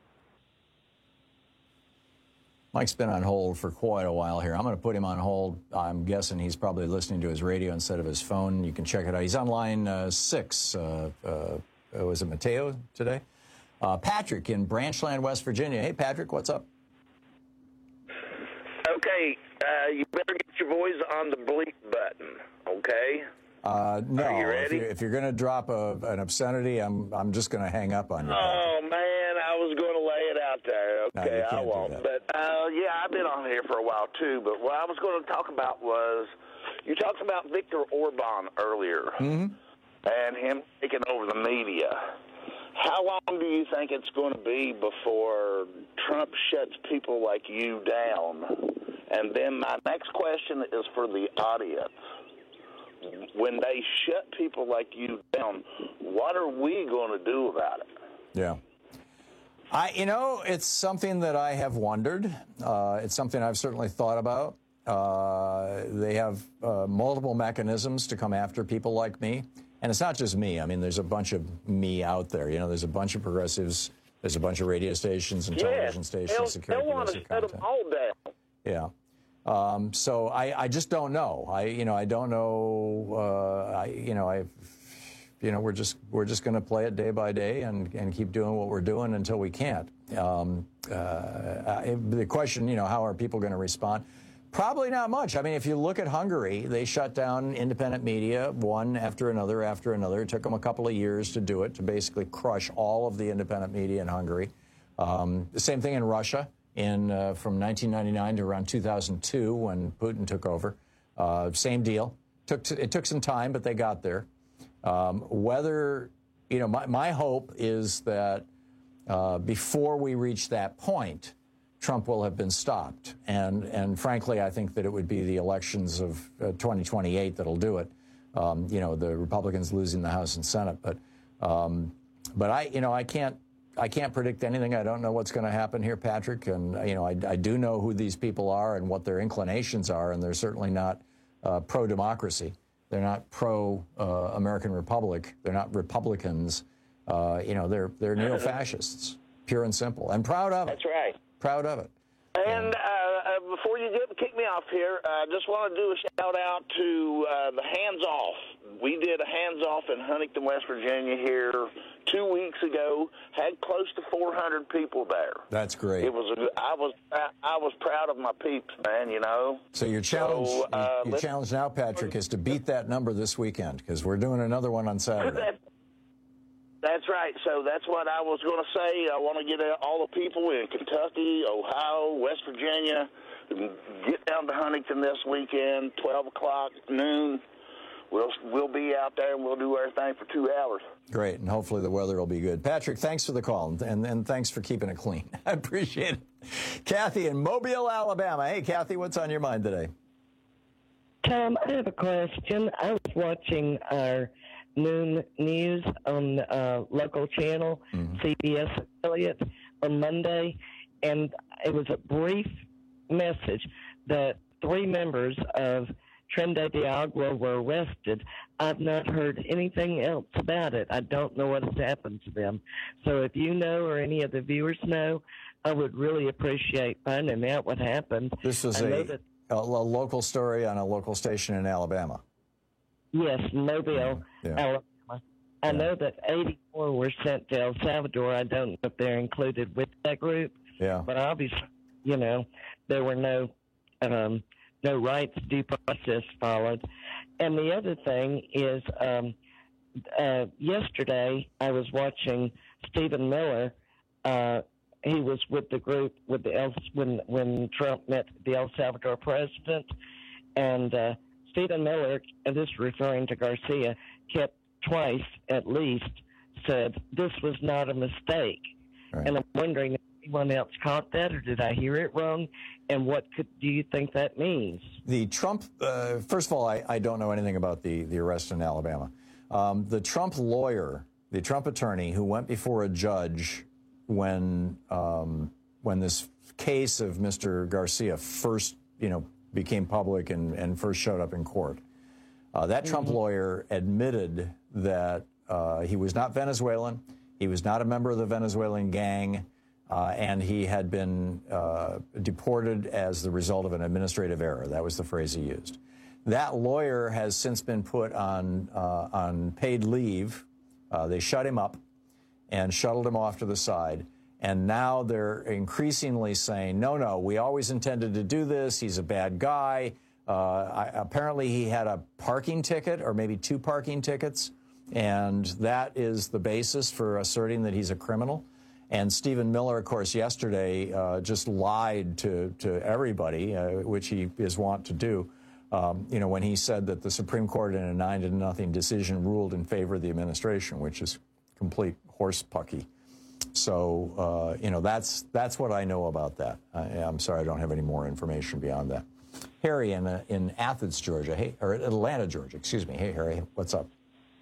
Mike's been on hold for quite a while here. I'm going to put him on hold. I'm guessing he's probably listening to his radio instead of his phone. You can check it out. He's on line uh, six. Uh, uh, was it Mateo today? Uh, Patrick in Branchland, West Virginia. Hey, Patrick, what's up? Okay, uh, you better get your boys on the bleep button, okay? Uh, no, Are you ready? if you're, if you're going to drop a, an obscenity, I'm I'm just going to hang up on you. Oh, man, I was going to lay it out there. No, Okay, you I can't do won't. that. But, uh, yeah, I've been on here for a while, too. But what I was going to talk about was, you talked about Viktor Orban earlier Mm-hmm. and him taking over the media. How long do you think it's going to be before Trump shuts people like you down? And then my next question is for the audience. When they shut people like you down, what are we going to do about it? Yeah. I, you know, it's something that I have wondered. Uh, it's something I've certainly thought about. Uh, they have uh, multiple mechanisms to come after people like me. And it's not just me. I mean, there's a bunch of me out there. You know, there's a bunch of progressives. There's a bunch of radio stations and television yes, stations. they'll, Security they'll want to shut them all down. Yeah. Um, so I, I just don't know. I, you know, I don't know. Uh, I, you know, I, you know, we're just we're just going to play it day by day and, and keep doing what we're doing until we can't. Um, uh, I, the question, you know, how are people going to respond? Probably not much. I mean, if you look at Hungary, they shut down independent media one after another after another. It took them a couple of years to do it, to basically crush all of the independent media in Hungary. Um, the same thing in Russia. In uh, from nineteen ninety-nine to around two thousand two, when Putin took over, uh, same deal. Took to, it took some time, but they got there. Um, whether you know, my, my hope is that uh, before we reach that point, Trump will have been stopped. And and frankly, I think that it would be the elections of uh, twenty twenty-eight that'll do it. Um, you know, the Republicans losing the House and Senate, but um, but I you know I can't. I can't predict anything. I don't know what's going to happen here, Patrick. And, you know, I, I do know who these people are and what their inclinations are, and they're certainly not uh, pro-democracy. They're not pro-American uh, Republic. They're not Republicans. Uh, you know, they're they're neo-fascists, pure and simple, and proud of it. That's right. Proud of it. And uh, uh, before you get kick me off here, I uh, just want to do a shout out to uh, the Hands Off. We did a Hands Off in Huntington, West Virginia here two weeks ago. Had close to four hundred people there. That's great. It was. A, I was. I was proud of my peeps, man. You know. So your challenge, so, uh, your challenge now, Patrick, is to beat that number this weekend because we're doing another one on Saturday. That's right. So that's what I was going to say. I want to get all the people in Kentucky, Ohio, West Virginia, get down to Huntington this weekend, twelve o'clock, noon. We'll we'll be out there, and we'll do our thing for two hours. Great, and hopefully the weather will be good. Patrick, thanks for the call, and, and thanks for keeping it clean. I appreciate it. Kathy in Mobile, Alabama. Hey, Kathy, what's on your mind today? Tom, I have a question. I was watching our noon news on the uh, local channel, mm-hmm. C B S affiliate, on Monday, and it was a brief message that three members of Trinidad de Agua were arrested. I've not heard anything else about it. I don't know what has happened to them. So if you know or any of the viewers know, I would really appreciate finding out what happened. This was a, that, a, a local story on a local station in Alabama. Yes, Mobile, yeah. Alabama. I yeah. know that eighty-four were sent to El Salvador. I don't know if they're included with that group. Yeah. But obviously, you know, there were no um, no rights due process followed. And the other thing is, um, uh, yesterday I was watching Stephen Miller. Uh, he was with the group with the El, when when Trump met the El Salvador president, and uh, Stephen Miller, and this is referring to Garcia, kept twice at least said this was not a mistake. Right. And I'm wondering if anyone else caught that, or did I hear it wrong? And what could, do you think that means? The Trump, uh, first of all, I, I don't know anything about the, the arrest in Alabama. Um, the Trump lawyer, the Trump attorney who went before a judge when um, when this case of Mister Garcia first, you know, became public and, and first showed up in court, uh, that Trump mm-hmm. lawyer admitted that uh, he was not Venezuelan, he was not a member of the Venezuelan gang, uh, and he had been uh, deported as the result of an administrative error. That was the phrase he used. That lawyer has since been put on uh, on paid leave. Uh, they shut him up and shuttled him off to the side. And now they're increasingly saying, no, no, we always intended to do this. He's a bad guy. Uh, I, apparently he had a parking ticket or maybe two parking tickets. And that is the basis for asserting that he's a criminal. And Stephen Miller, of course, yesterday uh, just lied to, to everybody, uh, which he is wont to do. Um, you know, when he said that the Supreme Court in a nine to nothing decision ruled in favor of the administration, which is complete horse pucky. So, uh, you know, that's that's what I know about that. I, I'm sorry, I don't have any more information beyond that. Harry in uh, in Athens, Georgia. Hey, or Atlanta, Georgia. Excuse me. Hey, Harry, what's up?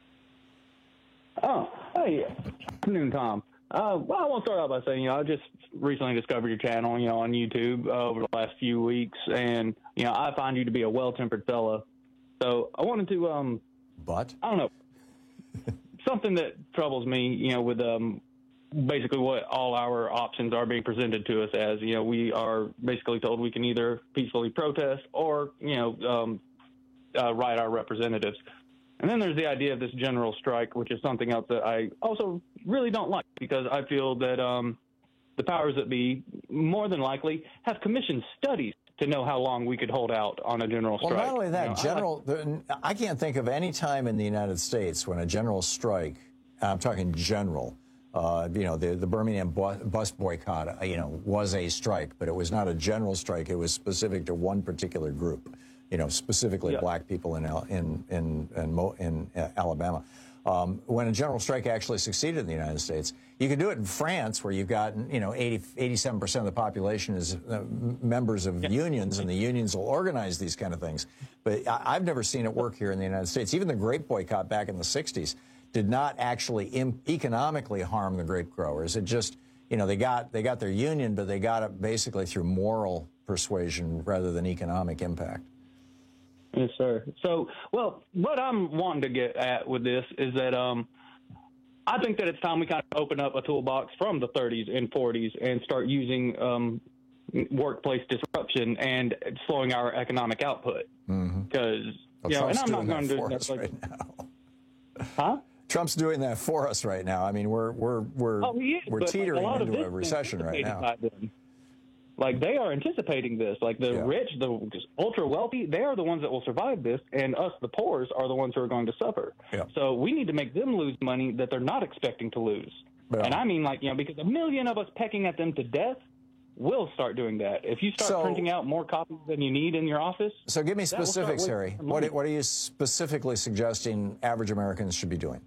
Oh, hey, good afternoon, Tom. Uh, well, I want to start out by saying, you know, I just recently discovered your channel, you know, on YouTube uh, over the last few weeks, and you know, I find you to be a well-tempered fella. So I wanted to, um, but I don't know, something that troubles me, you know, with um, basically what all our options are being presented to us as. You know, we are basically told we can either peacefully protest or, you know, um, uh, write our representatives. And then there's the idea of this general strike, which is something else that I also really don't like, because I feel that um, the powers that be more than likely have commissioned studies to know how long we could hold out on a general strike. Well, not only that, you know, general, I, like, I can't think of any time in the United States when a general strike, I'm talking general, uh, you know, the, the Birmingham bus, bus boycott, you know, was a strike, but it was not a general strike. It was specific to one particular group. You know, specifically yeah. black people in in in in, in uh, Alabama. Um, when a general strike actually succeeded in the United States, you could do it in France, where you've got, you know, eighty, eighty-seven percent of the population is uh, members of yeah. unions, and the unions will organize these kind of things. But I, I've never seen it work here in the United States. Even the grape boycott back in the sixties did not actually im- economically harm the grape growers. It just, you know, they got they got their union, but they got it basically through moral persuasion rather than economic impact. Yes, sir. So, well, what I'm wanting to get at with this is that um, I think that it's time we kind of open up a toolbox from the thirties and forties and start using um, workplace disruption and slowing our economic output. Mm-hmm. Because, well, you know, Trump's and I'm not going to for do us that. Like, right now. Huh? Trump's doing that for us right now. I mean, we're we're we're oh, he is, we're but teetering a lot into of a recession right now. By them. Like, they are anticipating this. Like, the Yeah. rich, the ultra wealthy, they are the ones that will survive this, and us, the poor, are the ones who are going to suffer. Yeah. So we need to make them lose money that they're not expecting to lose. Yeah. And I mean, like, you know, because a million of us pecking at them to death will start doing that. If you start So- printing out more copies than you need in your office. So give me that will start specifics, wasting Harry. some What money. what are you specifically suggesting average Americans should be doing?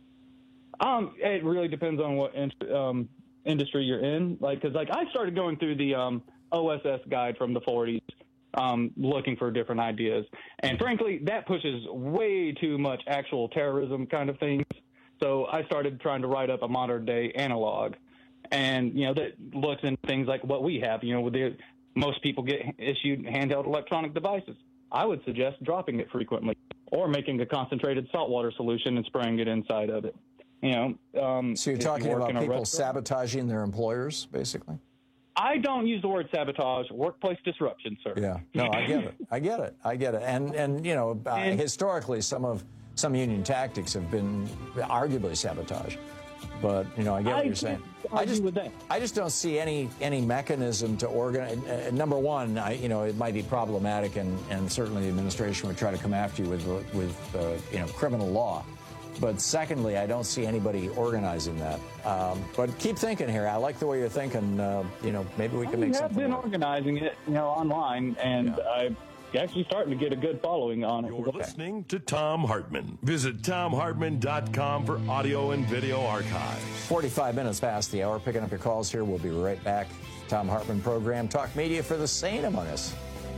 Um, it really depends on what in, um, industry you're in. Like, because like I started going through the um, O S S guide from the forties, um, looking for different ideas, and frankly, that pushes way too much actual terrorism kind of things. So I started trying to write up a modern day analog, and you know that looks into things like what we have. You know, with the most people get issued handheld electronic devices. I would suggest dropping it frequently, or making a concentrated saltwater solution and spraying it inside of it. You know, um, So you're if talking you work about in a people restaurant- sabotaging their employers, basically? I don't use the word sabotage. Workplace disruption, sir. Yeah. No, I get it. I get it. I get it. And and you know, uh, And- historically, some of some union tactics have been arguably sabotage. But you know, I get what I you're saying. can't I argue just with that. I just don't see any any mechanism to organize. Uh, number one, I, you know, it might be problematic, and and certainly the administration would try to come after you with with uh, you know criminal law. But secondly, I don't see anybody organizing that. Um, but keep thinking here. I like the way you're thinking. Uh, you know, maybe we can I make have something been work. organizing it, you know, online, and I'm actually starting to get a good following on it. You're listening to Tom Hartman. Visit tom hartman dot com for audio and video archives. forty-five minutes past the hour. Picking up your calls here. We'll be right back. Tom Hartman program. Talk media for the sane among us.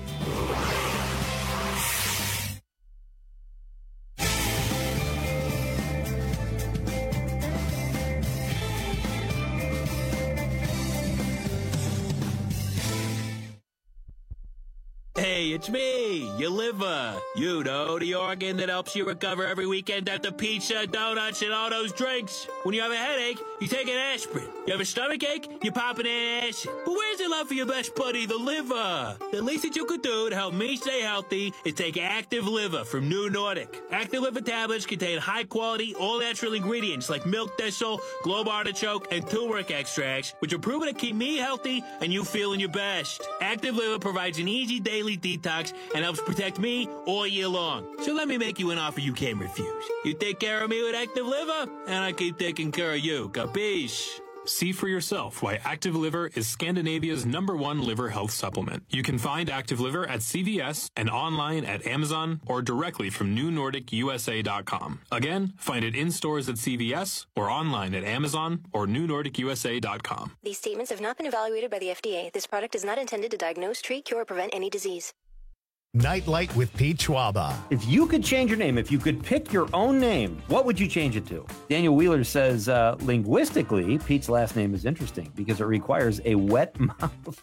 Hey, it's me, your liver. You know, the organ that helps you recover every weekend after pizza, donuts, and all those drinks. When you have a headache, you take an aspirin. You have a stomach ache, you pop an acid. But where's the love for your best buddy, the liver? The least that you could do to help me stay healthy is take Active Liver from New Nordic. Active Liver tablets contain high-quality, all-natural ingredients like milk thistle, globe artichoke, and turmeric extracts, which are proven to keep me healthy and you feeling your best. Active Liver provides an easy daily detox and helps protect me all year long. So let me make you an offer you can't refuse. You take care of me with Active Liver, and I keep taking care of you. Capiche? See for yourself why Active Liver is Scandinavia's number one liver health supplement. You can find Active Liver at C V S and online at Amazon or directly from new nordic U S A dot com. Again, find it in stores at C V S or online at Amazon or new nordic U S A dot com. These statements have not been evaluated by the F D A. This product is not intended to diagnose, treat, cure, or prevent any disease. Nightlight with Pete Schwaba. If you could change your name, if you could pick your own name, what would you change it to? Daniel Wheeler says, uh, linguistically, Pete's last name is interesting because it requires a wet mouth.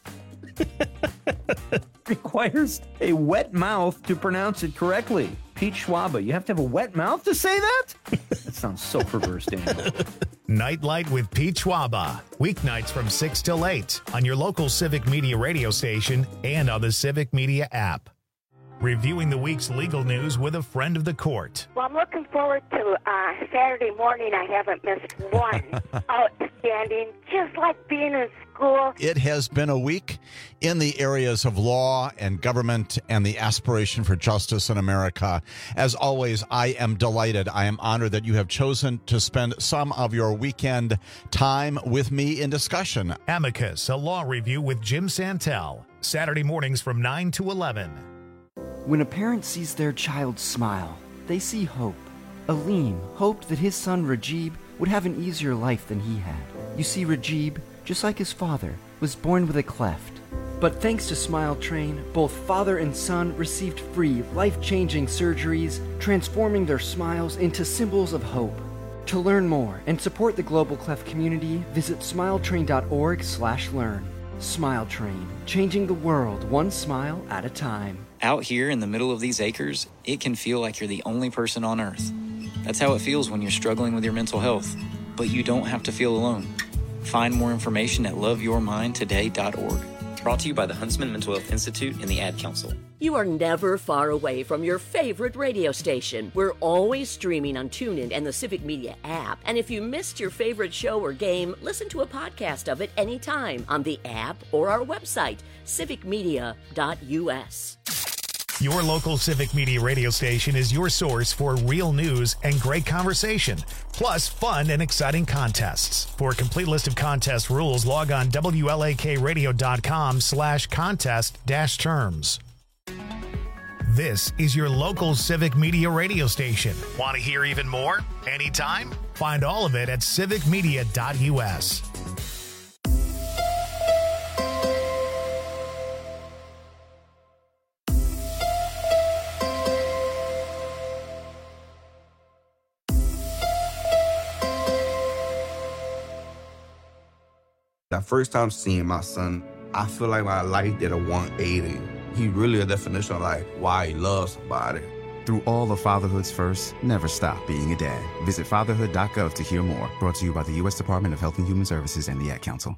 requires a wet mouth to pronounce it correctly. Pete Schwaba, you have to have a wet mouth to say that? That sounds so perverse, Daniel. Nightlight with Pete Schwaba. Weeknights from six till eight on your local Civic Media radio station and on the Civic Media app. Reviewing the week's legal news with a friend of the court. Well, I'm looking forward to uh, Saturday morning. I haven't missed one. Outstanding. Just like being in school. It has been a week in the areas of law and government and the aspiration for justice in America. As always, I am delighted. I am honored that you have chosen to spend some of your weekend time with me in discussion. Amicus, a law review with Jim Santel. Saturday mornings from nine to eleven. When a parent sees their child smile, they see hope. Aleem hoped that his son Rajib would have an easier life than he had. You see, Rajib, just like his father, was born with a cleft. But thanks to Smile Train, both father and son received free, life-changing surgeries, transforming their smiles into symbols of hope. To learn more and support the Global Cleft community, visit smiletrain.org slash learn. Smile Train, changing the world one smile at a time. Out here in the middle of these acres, it can feel like you're the only person on Earth. That's how it feels when you're struggling with your mental health. But you don't have to feel alone. Find more information at love your mind today dot org. Brought to you by the Huntsman Mental Health Institute and the Ad Council. You are never far away from your favorite radio station. We're always streaming on TuneIn and the Civic Media app. And if you missed your favorite show or game, listen to a podcast of it anytime on the app or our website, civic media dot u s. Your local Civic Media radio station is your source for real news and great conversation, plus fun and exciting contests. For a complete list of contest rules, log on W L A K radio dot com slash contest dash terms. This is your local Civic Media radio station. Want to hear even more? Anytime? Find all of it at civic media dot u s. That first time seeing my son, I feel like my life did a one eighty. He really a definition of like why he loves somebody. Through all of fatherhood's first, never stop being a dad. Visit fatherhood dot gov to hear more. Brought to you by the U S Department of Health and Human Services and the Ad Council.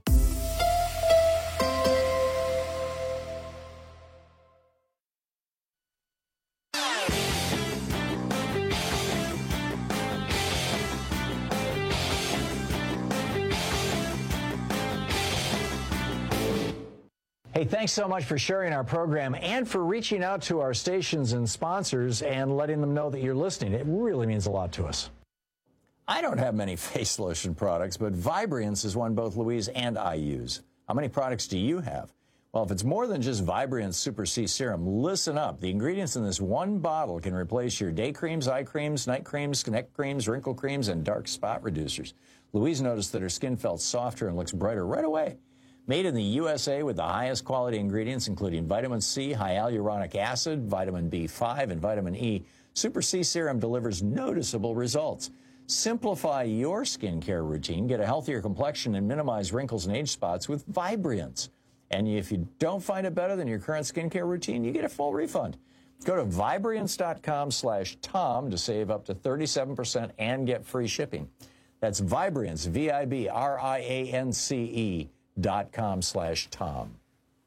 Hey, thanks so much for sharing our program and for reaching out to our stations and sponsors and letting them know that you're listening. It really means a lot to us. I don't have many face lotion products, but Vibriance is one both Louise and I use. How many products do you have? Well, if it's more than just Vibriance Super C Serum, listen up. The ingredients in this one bottle can replace your day creams, eye creams, night creams, neck creams, wrinkle creams, and dark spot reducers. Louise noticed that her skin felt softer and looks brighter right away. Made in the U S A with the highest quality ingredients, including vitamin C, hyaluronic acid, vitamin B five, and vitamin E, Super C Serum delivers noticeable results. Simplify your skincare routine, get a healthier complexion, and minimize wrinkles and age spots with Vibriance. And if you don't find it better than your current skincare routine, you get a full refund. Go to Vibriance dot com slash Tom to save up to thirty-seven percent and get free shipping. That's Vibriance, V I B R I A N C E dot com slash Tom.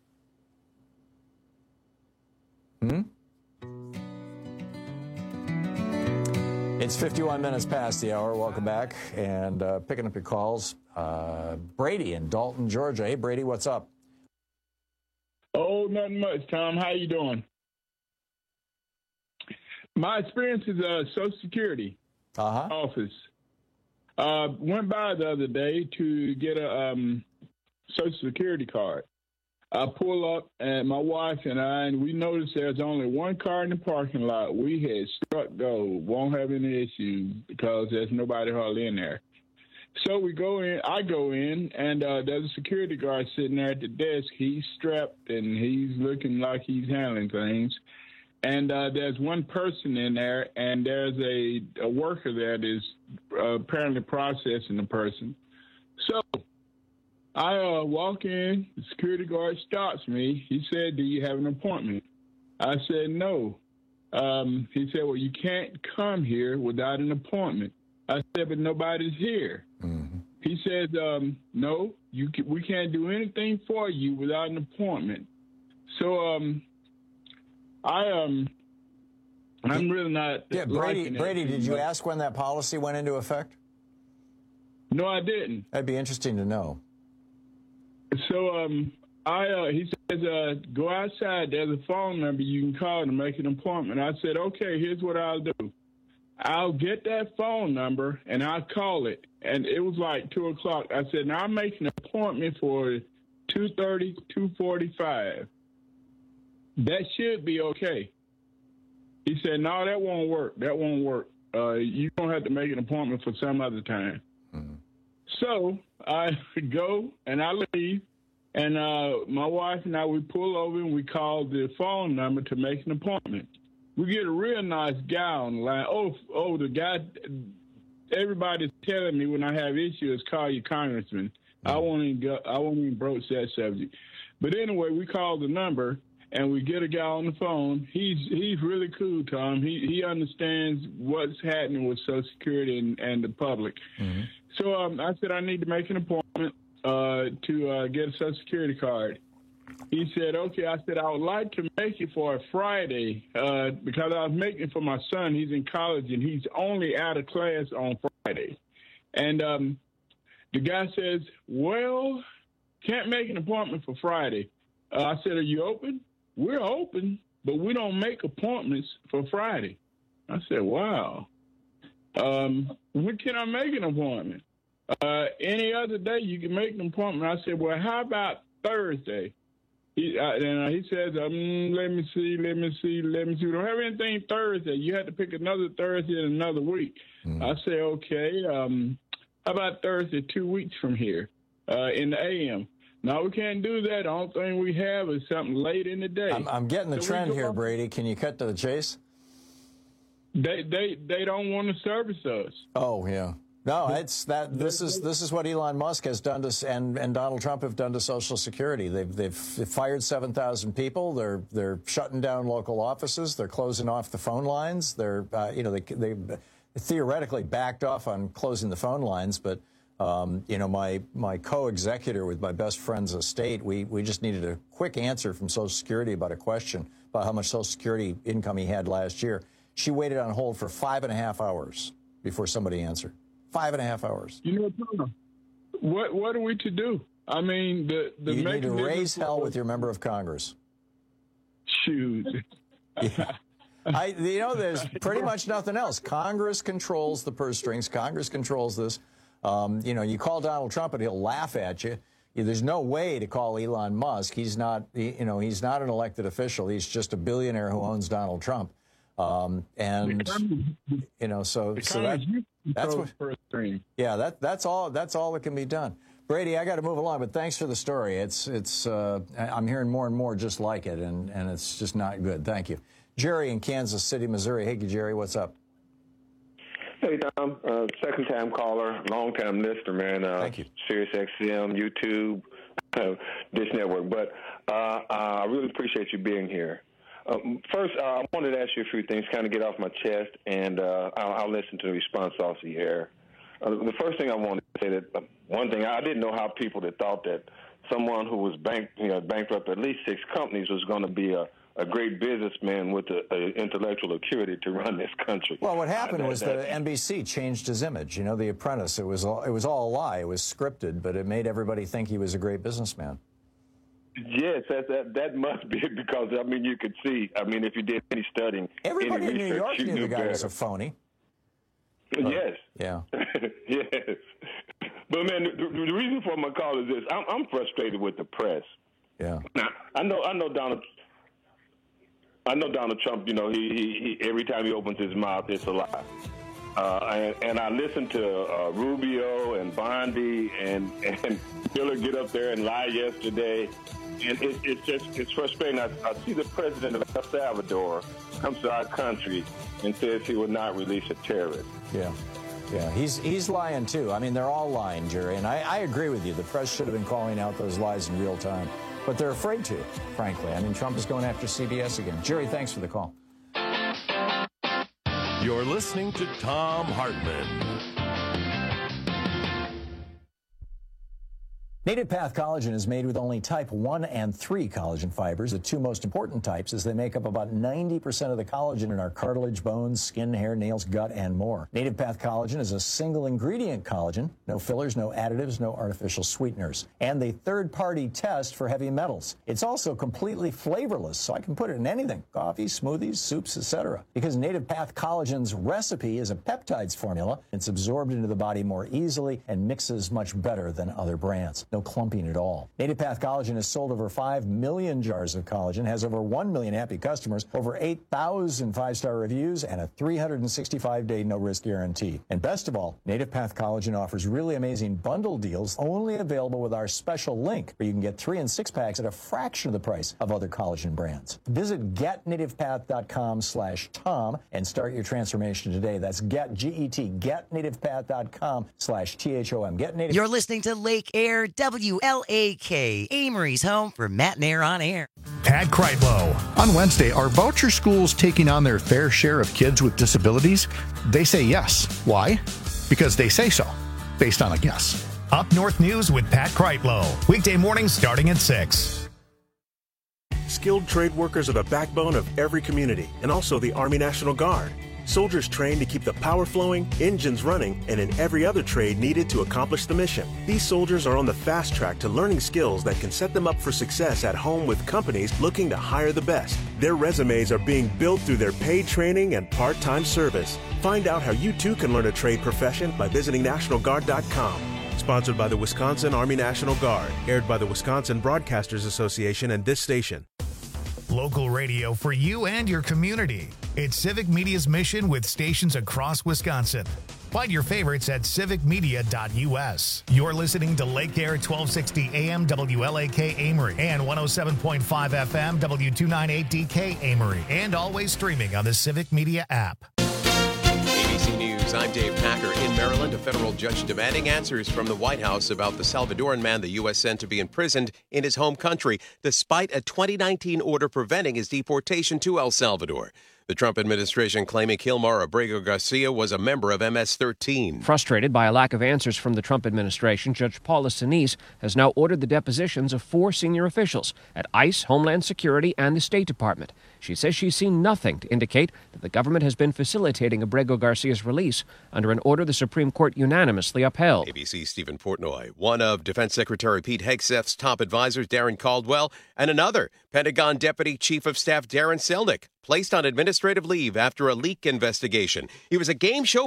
Hmm? It's fifty-one minutes past the hour. Welcome back. And uh, picking up your calls, uh, Brady in Dalton, Georgia. Hey, Brady, what's up? Oh, nothing much, Tom. How you doing? My experience is uh, Social Security uh-huh. office. Uh, went by the other day to get a um, Social Security card. I pull up, and my wife and I, and we noticed there's only one car in the parking lot. We had struck gold. Won't have any issues because there's nobody hardly in there. So we go in, I go in, and uh, there's a security guard sitting there at the desk. He's strapped, and he's looking like he's handling things. And uh, there's one person in there, and there's a, a worker that is uh, apparently processing the person. So I uh, walk in, the security guard stops me. He said, "Do you have an appointment?" I said, "No." Um, he said, "Well, you can't come here without an appointment." I said, "But nobody's here." Mm-hmm. He said, um, "No, you can, we can't do anything for you without an appointment." So um, I um, I'm really not. Yeah, Brady. Brady, did you ask when that policy went into effect? No, I didn't. That'd be interesting to know. So um, I uh, he says, uh, "Go outside. There's a phone number you can call to make an appointment." I said, "Okay, here's what I'll do. I'll get that phone number and I'll call it." And it was like two o'clock. I said, "Now I'm making an appointment for two thirty, two forty-five. That should be okay." He said, "No, that won't work. That won't work. Uh, you're going to have to make an appointment for some other time." Mm-hmm. So I go and I leave, and uh, my wife and I, we pull over and we call the phone number to make an appointment. We get a real nice guy on the line. Oh, oh, the guy, everybody's telling me when I have issues, call your congressman. Mm-hmm. I won't even go, I won't even broach that subject. But anyway, we call the number and we get a guy on the phone. He's he's really cool, Tom. He he understands what's happening with Social Security and, and the public. Mm-hmm. So um, I said I need to make an appointment uh, to uh, get a Social Security card. he said, okay. I said, I would like to make it for a Friday uh, because I was making it for my son. He's in college, and he's only out of class on Friday. And um, the guy says, well, can't make an appointment for Friday. Uh, I said, are you open? We're open, but we don't make appointments for Friday. I said, wow. Um, when can I make an appointment? Uh, any other day you can make an appointment. I said, well, how about Thursday? He, uh, and uh, he says, um, let me see, let me see, let me see. We don't have anything Thursday. You have to pick another Thursday in another week. Mm. I say, okay, um, how about Thursday two weeks from here uh, in the A M? No, we can't do that. The only thing we have is something late in the day. I'm, I'm getting the so trend here, Brady. Can you cut to the chase? They they they don't want to service us. Oh yeah. No, it's that. This is this is what Elon Musk has done to, and and Donald Trump have done to Social Security. They've they've fired seven thousand people. They're they're shutting down local offices. They're closing off the phone lines. They're uh, you know they they theoretically backed off on closing the phone lines, but um, you know my my co-executor with my best friend's estate, we we just needed a quick answer from Social Security about a question about how much Social Security income he had last year. She waited on hold for five and a half hours before somebody answered. Five and a half hours. You know, what what are we to do? I mean, the the you need to raise hell with your member of Congress. Shoot. Yeah. I, you know, there's pretty much nothing else. Congress controls the purse strings. Congress controls this. Um, you know, you call Donald Trump and he'll laugh at you. There's no way to call Elon Musk. He's not, you know, he's not an elected official. He's just a billionaire who owns Donald Trump. Um, and you know, so so that, that's what. Yeah, that that's all. That's all that can be done. Brady, I got to move along, but thanks for the story. It's it's. Uh, I'm hearing more and more just like it, and and it's just not good. Thank you, Jerry in Kansas City, Missouri. Hey, Jerry, what's up? Hey, Tom. Uh, second time caller, long time listener, man. Uh, Thank you. Sirius X M, YouTube, uh, Dish Network. But uh, I really appreciate you being here. Um, first, uh, I wanted to ask you a few things, kind of get off my chest, and uh, I'll, I'll listen to the response off the air. Uh, the first thing I wanted to say that uh, one thing I didn't know how people that thought that someone who was bank, you know, bankrupt at least six companies was going to be a, a great businessman with the intellectual acuity to run this country. Well, what happened uh, was that, that N B C changed his image. You know, The Apprentice. It was all, it was all a lie. It was scripted, but it made everybody think he was a great businessman. Yes, that, that that must be it because, I mean, you could see, I mean, if you did any studying, everybody any in New research, York you knew, knew the guy better. was a phony. Yes. Uh, yeah. Yes. But, man, the, the reason for my call is this. I'm, I'm frustrated with the press. Yeah. Now, I know I know Donald I know Donald Trump, you know, he, he, he every time he opens his mouth, it's a lie. Uh, and, and I listened to uh, Rubio and Bondi and, and Miller get up there and lie yesterday. And it, it's just, it's frustrating. I, I see the president of El Salvador comes to our country and says he would not release a terrorist. Yeah. Yeah, he's he's lying too. I mean, they're all lying, Jerry. And I, I agree with you. The press should have been calling out those lies in real time. But they're afraid to, frankly. I mean, Trump is going after C B S again. Jerry, thanks for the call. You're listening to Thom Hartmann. Native Path Collagen is made with only type one and three collagen fibers, the two most important types, as they make up about ninety percent of the collagen in our cartilage, bones, skin, hair, nails, gut, and more. Native Path Collagen is a single ingredient collagen, no fillers, no additives, no artificial sweeteners, and a third-party test for heavy metals. It's also completely flavorless, so I can put it in anything, coffee, smoothies, soups, et cetera. Because Native Path Collagen's recipe is a peptides formula, it's absorbed into the body more easily and mixes much better than other brands. No clumping at all. Native Path Collagen has sold over five million jars of collagen, has over one million happy customers, over eight thousand five-star reviews, and a three hundred sixty-five day no-risk guarantee. And best of all, Native Path Collagen offers really amazing bundle deals only available with our special link, where you can get three and six packs at a fraction of the price of other collagen brands. Visit getnativepath.com slash Tom and start your transformation today. That's get, G E T, getnativepath.com slash T H O M. Get Native. You're listening to Lake Air W L A K, Amory's home for Matt Nair on Air. Pat Kreitlow. On Wednesday, are voucher schools taking on their fair share of kids with disabilities? They say yes. Why? Because they say so, based on a guess. Up North News with Pat Kreitlow. Weekday mornings starting at six. skilled trade workers are the backbone of every community and also the Army National Guard. Soldiers trained to keep the power flowing, engines running, and in every other trade needed to accomplish the mission. These soldiers are on the fast track to learning skills that can set them up for success at home with companies looking to hire the best. Their resumes are being built through their paid training and part-time service. Find out how you too can learn a trade profession by visiting National Guard dot com. Sponsored by the Wisconsin Army National Guard. Aired by the Wisconsin Broadcasters Association and this station. Local radio for you and your community. It's Civic Media's mission with stations across Wisconsin. Find your favorites at civic media dot u s. You're listening to Lake Air twelve sixty A M W L A K Amory and one oh seven point five F M W two ninety-eight D K Amory, and always streaming on the Civic Media app. A B C News, I'm Dave Packer. In Maryland, a federal judge demanding answers from the White House about the Salvadoran man the U S sent to be imprisoned in his home country, despite a twenty nineteen order preventing his deportation to El Salvador. The Trump administration claiming Gilmar Abrego Garcia was a member of M S thirteen. Frustrated by a lack of answers from the Trump administration, Judge Paula Sinise has now ordered the depositions of four senior officials at ICE, Homeland Security, and the State Department. She says she's seen nothing to indicate that the government has been facilitating Abrego Garcia's release under an order the Supreme Court unanimously upheld. A B C's Stephen Portnoy, one of Defense Secretary Pete Hegseth's top advisors, Darren Caldwell, and another, Pentagon Deputy Chief of Staff Darren Selnick, placed on administrative leave after a leak investigation. He was a game show